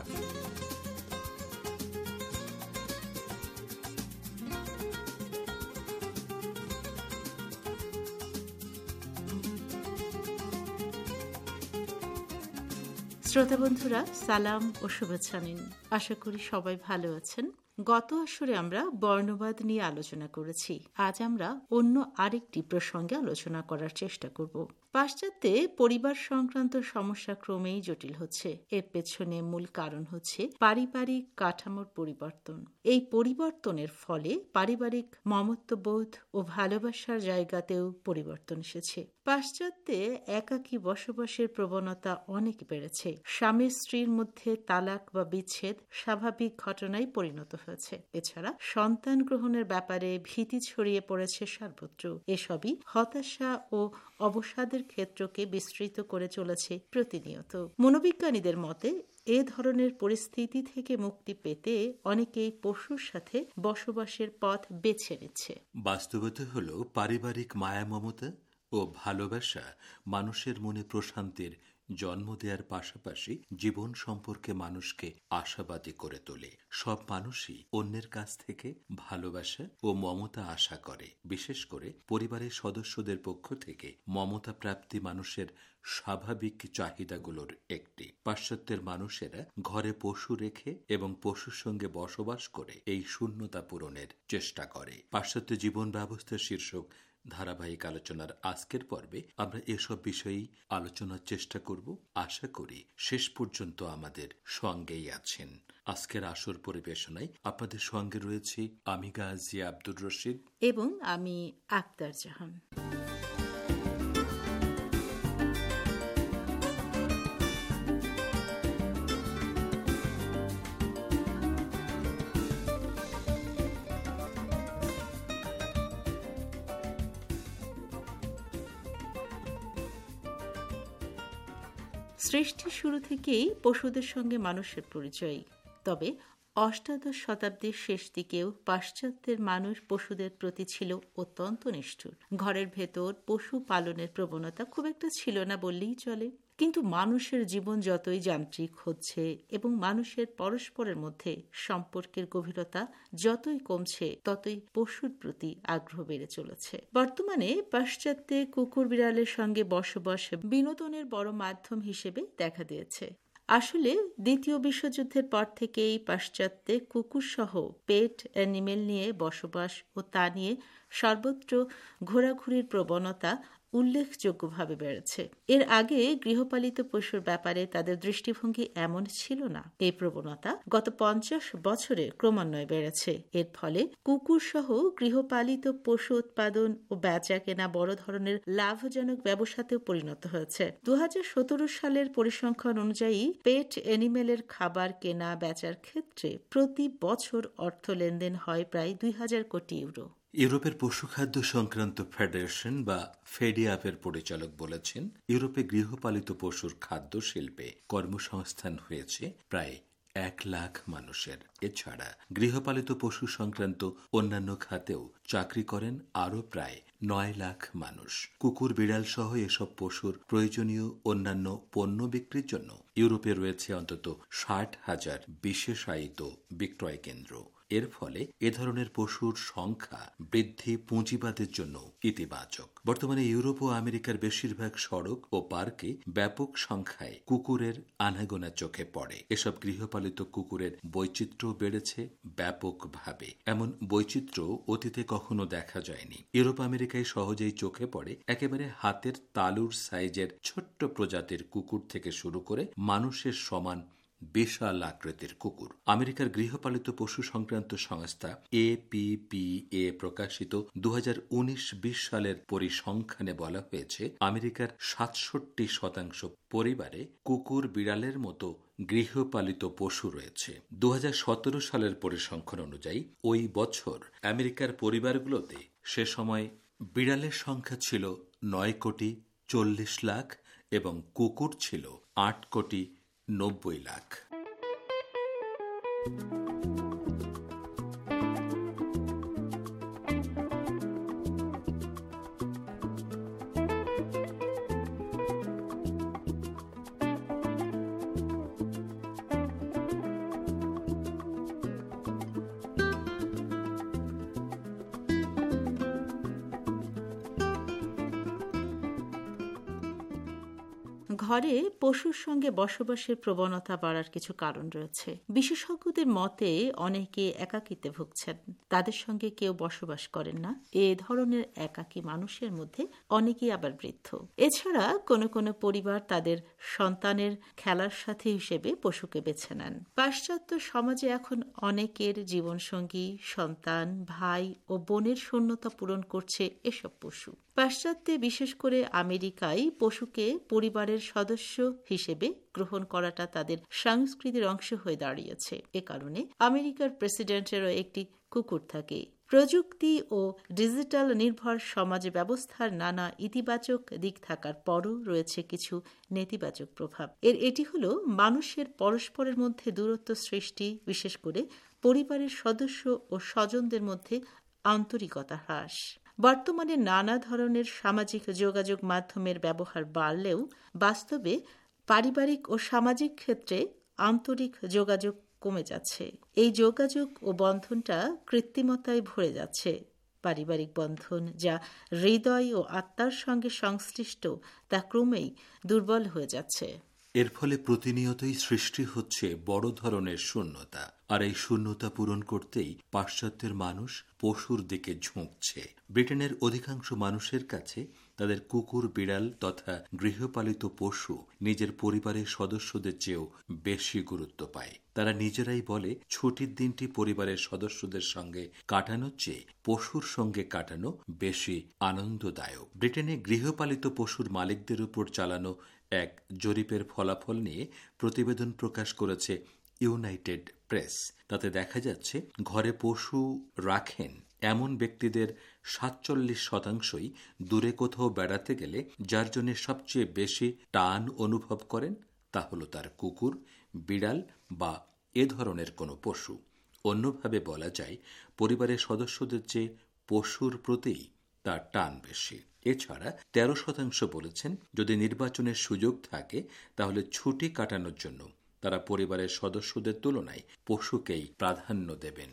শ্রোতা বন্ধুরা, সালাম ও শুভেচ্ছা নিন। আশা করি সবাই ভালো আছেন। গত আসরে আমরা বর্ণবাদ নিয়ে আলোচনা করেছি। আজ আমরা অন্য আরেকটি প্রসঙ্গে আলোচনা করার চেষ্টা করব। পাশ্চাত্যে পরিবার সংক্রান্ত সমস্যা ক্রমেই জটিল হচ্ছে। এর পেছনে মূল কারণ হচ্ছে পারিবারিক কাঠামোর পরিবর্তন। এই পরিবর্তনের ফলে পারিবারিক মমত্ববোধ ও ভালোবাসার জায়গাতেও পরিবর্তন এসেছে। পাশ্চাত্যে একাকী বসবাসের প্রবণতা অনেক বেড়েছে। স্বামী স্ত্রীর মধ্যে তালাক বা বিচ্ছেদ স্বাভাবিক ঘটনায় পরিণত হয়েছে। এছাড়া সন্তান গ্রহণের ব্যাপারে ভীতি ছড়িয়ে পড়েছে সর্বত্র। এসবই হতাশা ও অবসাদের ক্ষেত্রকে বিস্তৃত করে চলেছে প্রতিনিয়ত। মনোবিজ্ঞানীদের মতে এ ধরনের পরিস্থিতি থেকে মুক্তি পেতে অনেকেই পশুর সাথে বসবাসের পথ বেছে নিচ্ছে। বাস্তবতা হল পারিবারিক মায়া মমতা ও ভালোবাসা মানুষের মনে প্রশান্তির জন্ম দেওয়ার পাশাপাশি জীবন সম্পর্কে মানুষকে আশাবাদী করে তোলে। সব মানুষই অন্যের কাছ থেকে ভালোবাসা ও মমতা আশা করে। বিশেষ করে পরিবারের সদস্যদের পক্ষ থেকে মমতা প্রাপ্তি মানুষের স্বাভাবিক চাহিদাগুলোর একটি। পাশ্চাত্যের মানুষেরা ঘরে পশু রেখে এবং পশুর সঙ্গে বসবাস করে এই শূন্যতা পূরণের চেষ্টা করে। পাশ্চাত্য জীবন ব্যবস্থা শীর্ষক ধারাবাহিক আলোচনার আজকের পর্বে আমরা এসব বিষয়েই আলোচনার চেষ্টা করব। আশা করি শেষ পর্যন্ত আমাদের সঙ্গেই আছেন। আজকের আসর পরিবেশনায় আপনাদের সঙ্গে রয়েছে আমি গাজী আব্দুর রশিদ এবং আমি আক্তার জাহান। সৃষ্টির শুরু থেকেই পশুদের সঙ্গে মানুষের পরিচয়। তবে অষ্টাদশ শতাব্দীর শেষ দিকেও পাশ্চাত্যের মানুষ পশুদের প্রতি ছিল অত্যন্ত নিষ্ঠুর। ঘরের ভেতর পশু পালনের প্রবণতা খুব একটা ছিল না বললেই চলে। কিন্তু মানুষের জীবন যতই যান্ত্রিক হচ্ছে এবং মানুষের পরস্পরের মধ্যে সম্পর্কের গভীরতা যতই কমছে, ততই পশুর প্রতি আগ্রহ বেড়ে চলেছে। বর্তমানে পাশ্চাত্যে কুকুর বিড়ালের সঙ্গে বসবাস বিনোদনের বড় মাধ্যম হিসেবে দেখা দিয়েছে। আসলে দ্বিতীয় বিশ্বযুদ্ধের পর থেকেই পাশ্চাত্যে কুকুর সহ পেট অ্যানিমেল নিয়ে বসবাস ও তা নিয়ে সর্বত্র ঘোরাঘুরির প্রবণতা উল্লেখযোগ্যভাবে বেড়েছে। এর আগে গৃহপালিত পশুর ব্যাপারে তাদের দৃষ্টিভঙ্গি এমন ছিল না। এই প্রবণতা গত 50 বছরে ক্রমান্বয়ে বেড়েছে। এর ফলে কুকুর সহ গৃহপালিত পশু উৎপাদন ও বেচা কেনা বড় ধরনের লাভজনক ব্যবসাতেও পরিণত হয়েছে। 2017 সালের পরিসংখ্যান অনুযায়ী পেট অ্যানিমেলের খাবার কেনা বেচার ক্ষেত্রে প্রতি বছর অর্থ লেনদেন হয় প্রায় 2000 কোটি ইউরো। ইউরোপের পশুখাদ্য সংক্রান্ত ফেডারেশন বা ফেডিআপের পরিচালক বলেছেন, ইউরোপে গৃহপালিত পশুর খাদ্য শিল্পে কর্মসংস্থান হয়েছে প্রায় 1 লাখ মানুষের। এছাড়া গৃহপালিত পশু সংক্রান্ত অন্যান্য খাতেও চাকরি করেন আরও প্রায় 9 লাখ মানুষ। কুকুর বিড়াল সহ এসব পশুর প্রয়োজনীয় অন্যান্য পণ্য বিক্রির জন্য ইউরোপে রয়েছে অন্তত 60,000 বিশেষায়িত বিক্রয় কেন্দ্র। এর ফলে এ ধরনের পশুর সংখ্যা বৃদ্ধি পুঁজিবাদের জন্য ইতিবাচক। বর্তমানে ইউরোপ ও আমেরিকার বেশিরভাগ সড়ক ও পার্কে ব্যাপক সংখ্যায় কুকুরের আনাগোনা চোখে পড়ে। এসব গৃহপালিত কুকুরের বৈচিত্র্য বেড়েছে ব্যাপকভাবে। এমন বৈচিত্র্য অতীতে কখনো দেখা যায়নি। ইউরোপ আমেরিকায় সহজেই চোখে পড়ে একেবারে হাতের তালুর সাইজের ছোট্ট প্রজাতির কুকুর থেকে শুরু করে মানুষের সমান বিশাল আকৃতির কুকুর। আমেরিকার গৃহপালিত পশু সংক্রান্ত সংস্থা APPA প্রকাশিত 2019-20 সালের পরিসংখ্যানে বলা হয়েছে, আমেরিকার 67% পরিবারে কুকুর বিড়ালের মতো গৃহপালিত পশু রয়েছে। 2017 সালের পরিসংখ্যান অনুযায়ী ওই বছর আমেরিকার পরিবারগুলোতে সে সময় বিড়ালের সংখ্যা ছিল 9 কোটি 40 লাখ এবং কুকুর ছিল 8 কোটি 90 লাখ। ঘরে পশুর সঙ্গে বসবাসের প্রবণতা বাড়ার কিছু কারণ রয়েছে। বিশেষজ্ঞদের মতে অনেকে একাকিত্বে ভুগছেন, তাদের সঙ্গে কেউ বসবাস করেন না। এ ধরনের একাকী মানুষের মধ্যে অনেকেই আবার বৃদ্ধ। এছাড়া কোনো কোনো পরিবার তাদের সন্তানের খেলার সাথী হিসেবে পশুকে বেছে নেন। পাশ্চাত্য সমাজে এখন অনেকের জীবনসঙ্গী, সন্তান, ভাই ও বোনের শূন্যতা পূরণ করছে এসব পশু। পাশ্চাত্যে বিশেষ করে আমেরিকায় পশুকে পরিবারের সদস্য হিসেবে গ্রহণ করাটা তাদের সংস্কৃতির অংশ হয়ে দাঁড়িয়েছে। এ কারণে আমেরিকার প্রেসিডেন্টেরও একটি কুকুর থাকে। প্রযুক্তি ও ডিজিটাল নির্ভর সমাজ ব্যবস্থার নানা ইতিবাচক দিক থাকার পরও রয়েছে কিছু নেতিবাচক প্রভাব। এটি হলো মানুষের পরস্পরের মধ্যে দূরত্ব সৃষ্টি, বিশেষ করে পরিবারের সদস্য ও স্বজনদের মধ্যে আন্তরিকতা হ্রাস। বর্তমানে নানা ধরনের সামাজিক যোগাযোগ মাধ্যমের ব্যবহার বাড়লেও বাস্তবে পারিবারিক ও সামাজিক ক্ষেত্রে আন্তরিক যোগাযোগ কমে যাচ্ছে। এই যোগাযোগ ও বন্ধনটা কৃত্রিমতায় ভরে যাচ্ছে। পারিবারিক বন্ধন যা হৃদয় ও আত্মার সঙ্গে সংশ্লিষ্ট তা ক্রমেই দুর্বল হয়ে যাচ্ছে। এর ফলে প্রতিনিয়তই সৃষ্টি হচ্ছে বড় ধরনের শূন্যতা, আর এই শূন্যতা পূরণ করতেই পাশ্চাত্যের মানুষ পশুর দিকে ঝুঁকছে। ব্রিটেনের অধিকাংশ মানুষের কাছে তাদের কুকুর, বিড়াল তথা গৃহপালিত পশু নিজের পরিবারের সদস্যদের চেয়েও বেশি গুরুত্ব পায়। তারা নিজেরাই বলে, ছুটির দিনটি পরিবারের সদস্যদের সঙ্গে কাটানোর চেয়ে পশুর সঙ্গে কাটানো বেশি আনন্দদায়ক। ব্রিটেনে গৃহপালিত পশুর মালিকদের উপর চালানো এক জরিপের ফলাফল নিয়ে প্রতিবেদন প্রকাশ করেছে ইউনাইটেড প্রেস। তাতে দেখা যাচ্ছে, ঘরে পশু রাখেন এমন ব্যক্তিদের ৪৭% দূরে কোথাও বেড়াতে গেলে যার জন্য সবচেয়ে বেশি টান অনুভব করেন তা হলো তার কুকুর, বিড়াল বা এ ধরনের কোনো পশু। অন্যভাবে বলা যায়, পরিবারের সদস্যদের চেয়ে পশুর প্রতিই তার টান বেশি। এছাড়া 13% বলেছেন, যদি নির্বাচনের সুযোগ থাকে তাহলে ছুটি কাটানোর জন্য তারা পরিবারের সদস্যদের তুলনায় পশুকেই প্রাধান্য দেবেন।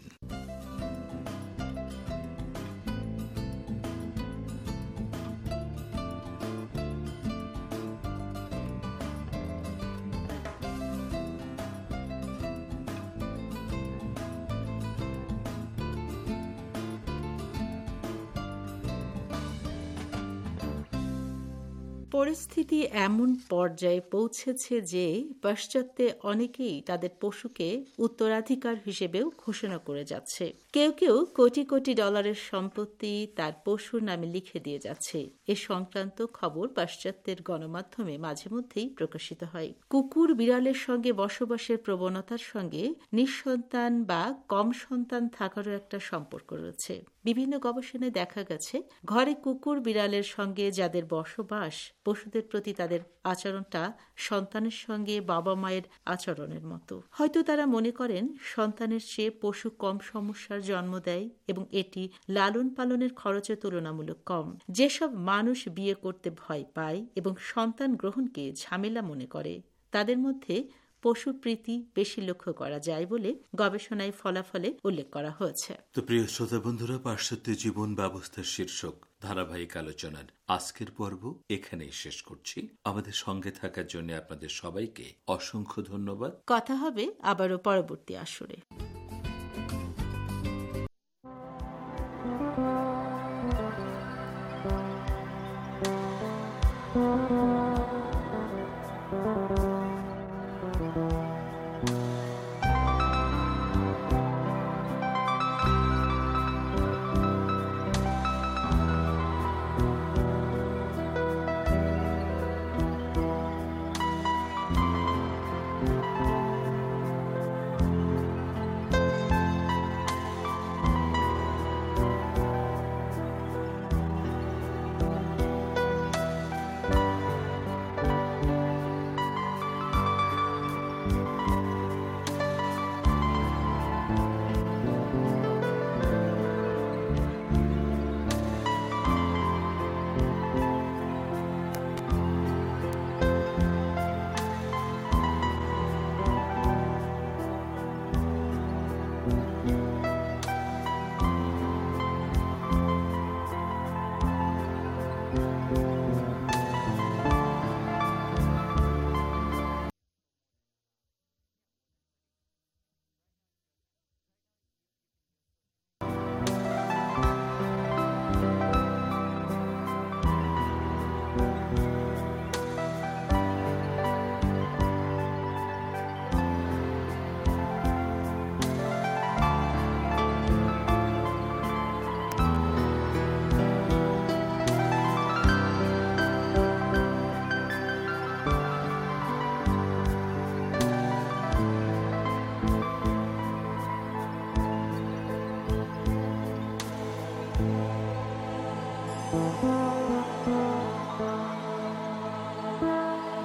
পরিস্থিতি এমন পর্যায়ে পৌঁছেছে যে পাশ্চাত্যে অনেকেই তাদের পশুকে উত্তরাধিকার হিসেবেও ঘোষণা করে যাচ্ছে। কেউ কেউ কোটি কোটি ডলারের সম্পত্তি তার পশুর নামে লিখে দিয়ে যাচ্ছে। এ সংক্রান্ত খবর পাশ্চাত্যের গণমাধ্যমে মাঝে মধ্যেই প্রকাশিত হয়। কুকুর বিড়ালের সঙ্গে বসবাসের প্রবণতার সঙ্গে নিঃসন্তান বা কম সন্তান থাকারও একটা সম্পর্ক রয়েছে। বিভিন্ন গবেষণায় দেখা গেছে, ঘরে কুকুর বিড়ালের সঙ্গে যাদের বসবাস, পশুদের প্রতি তাদের আচরণটা সন্তানের সঙ্গে বাবা মায়ের আচরণের মতো। হয়তো তারা মনে করেন সন্তানের চেয়ে পশু কম সমস্যার জন্ম দেয় এবং এটি লালন পালনের খরচে তুলনামূলক কম। যেসব মানুষ বিয়ে করতে ভয় পায় এবং সন্তান গ্রহণকে ঝামেলা মনে করে, তাদের মধ্যে পশুর প্রীতি বেশি লক্ষ্য করা যায় বলে গবেষণায় ফলাফলে উল্লেখ করা হয়েছে। তো প্রিয় শ্রোতা বন্ধুরা, পাশ্চাত্য জীবন ব্যবস্থার শীর্ষক ধারাবাহিক আলোচনার আজকের পর্ব এখানেই শেষ করছি। আমাদের সঙ্গে থাকার জন্য আপনাদের সবাইকে অসংখ্য ধন্যবাদ। কথা হবে আবারও পরবর্তী আসরে।